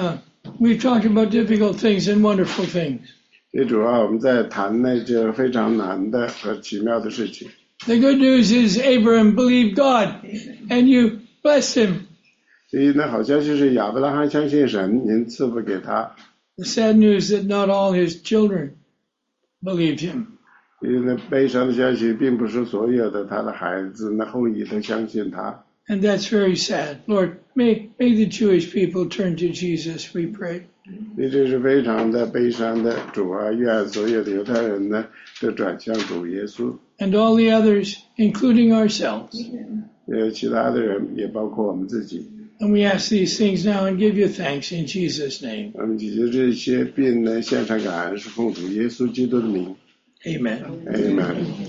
we've talked about difficult things and wonderful things. 主要我们在谈那些非常难的和奇妙的事情。 The good news is Abraham believed God, and you blessed him. 所以呢，好消息是亚伯拉罕相信神，您赐福给他。 The sad news that not all his children believed him. 所以呢，悲伤的消息并不是所有的他的孩子那后裔都相信他。 And that's very sad. Lord, may the Jewish people turn to Jesus, we pray. 所以这是非常的悲伤的，主啊，愿所有的犹太人呢都转向主耶稣。 And all the others, including ourselves. 其他的人也包括我们自己。 And we ask these things now and give you thanks in Jesus' name. 我们解决这些并呢献上感恩，是奉主耶稣基督的名。 Amen. Amen.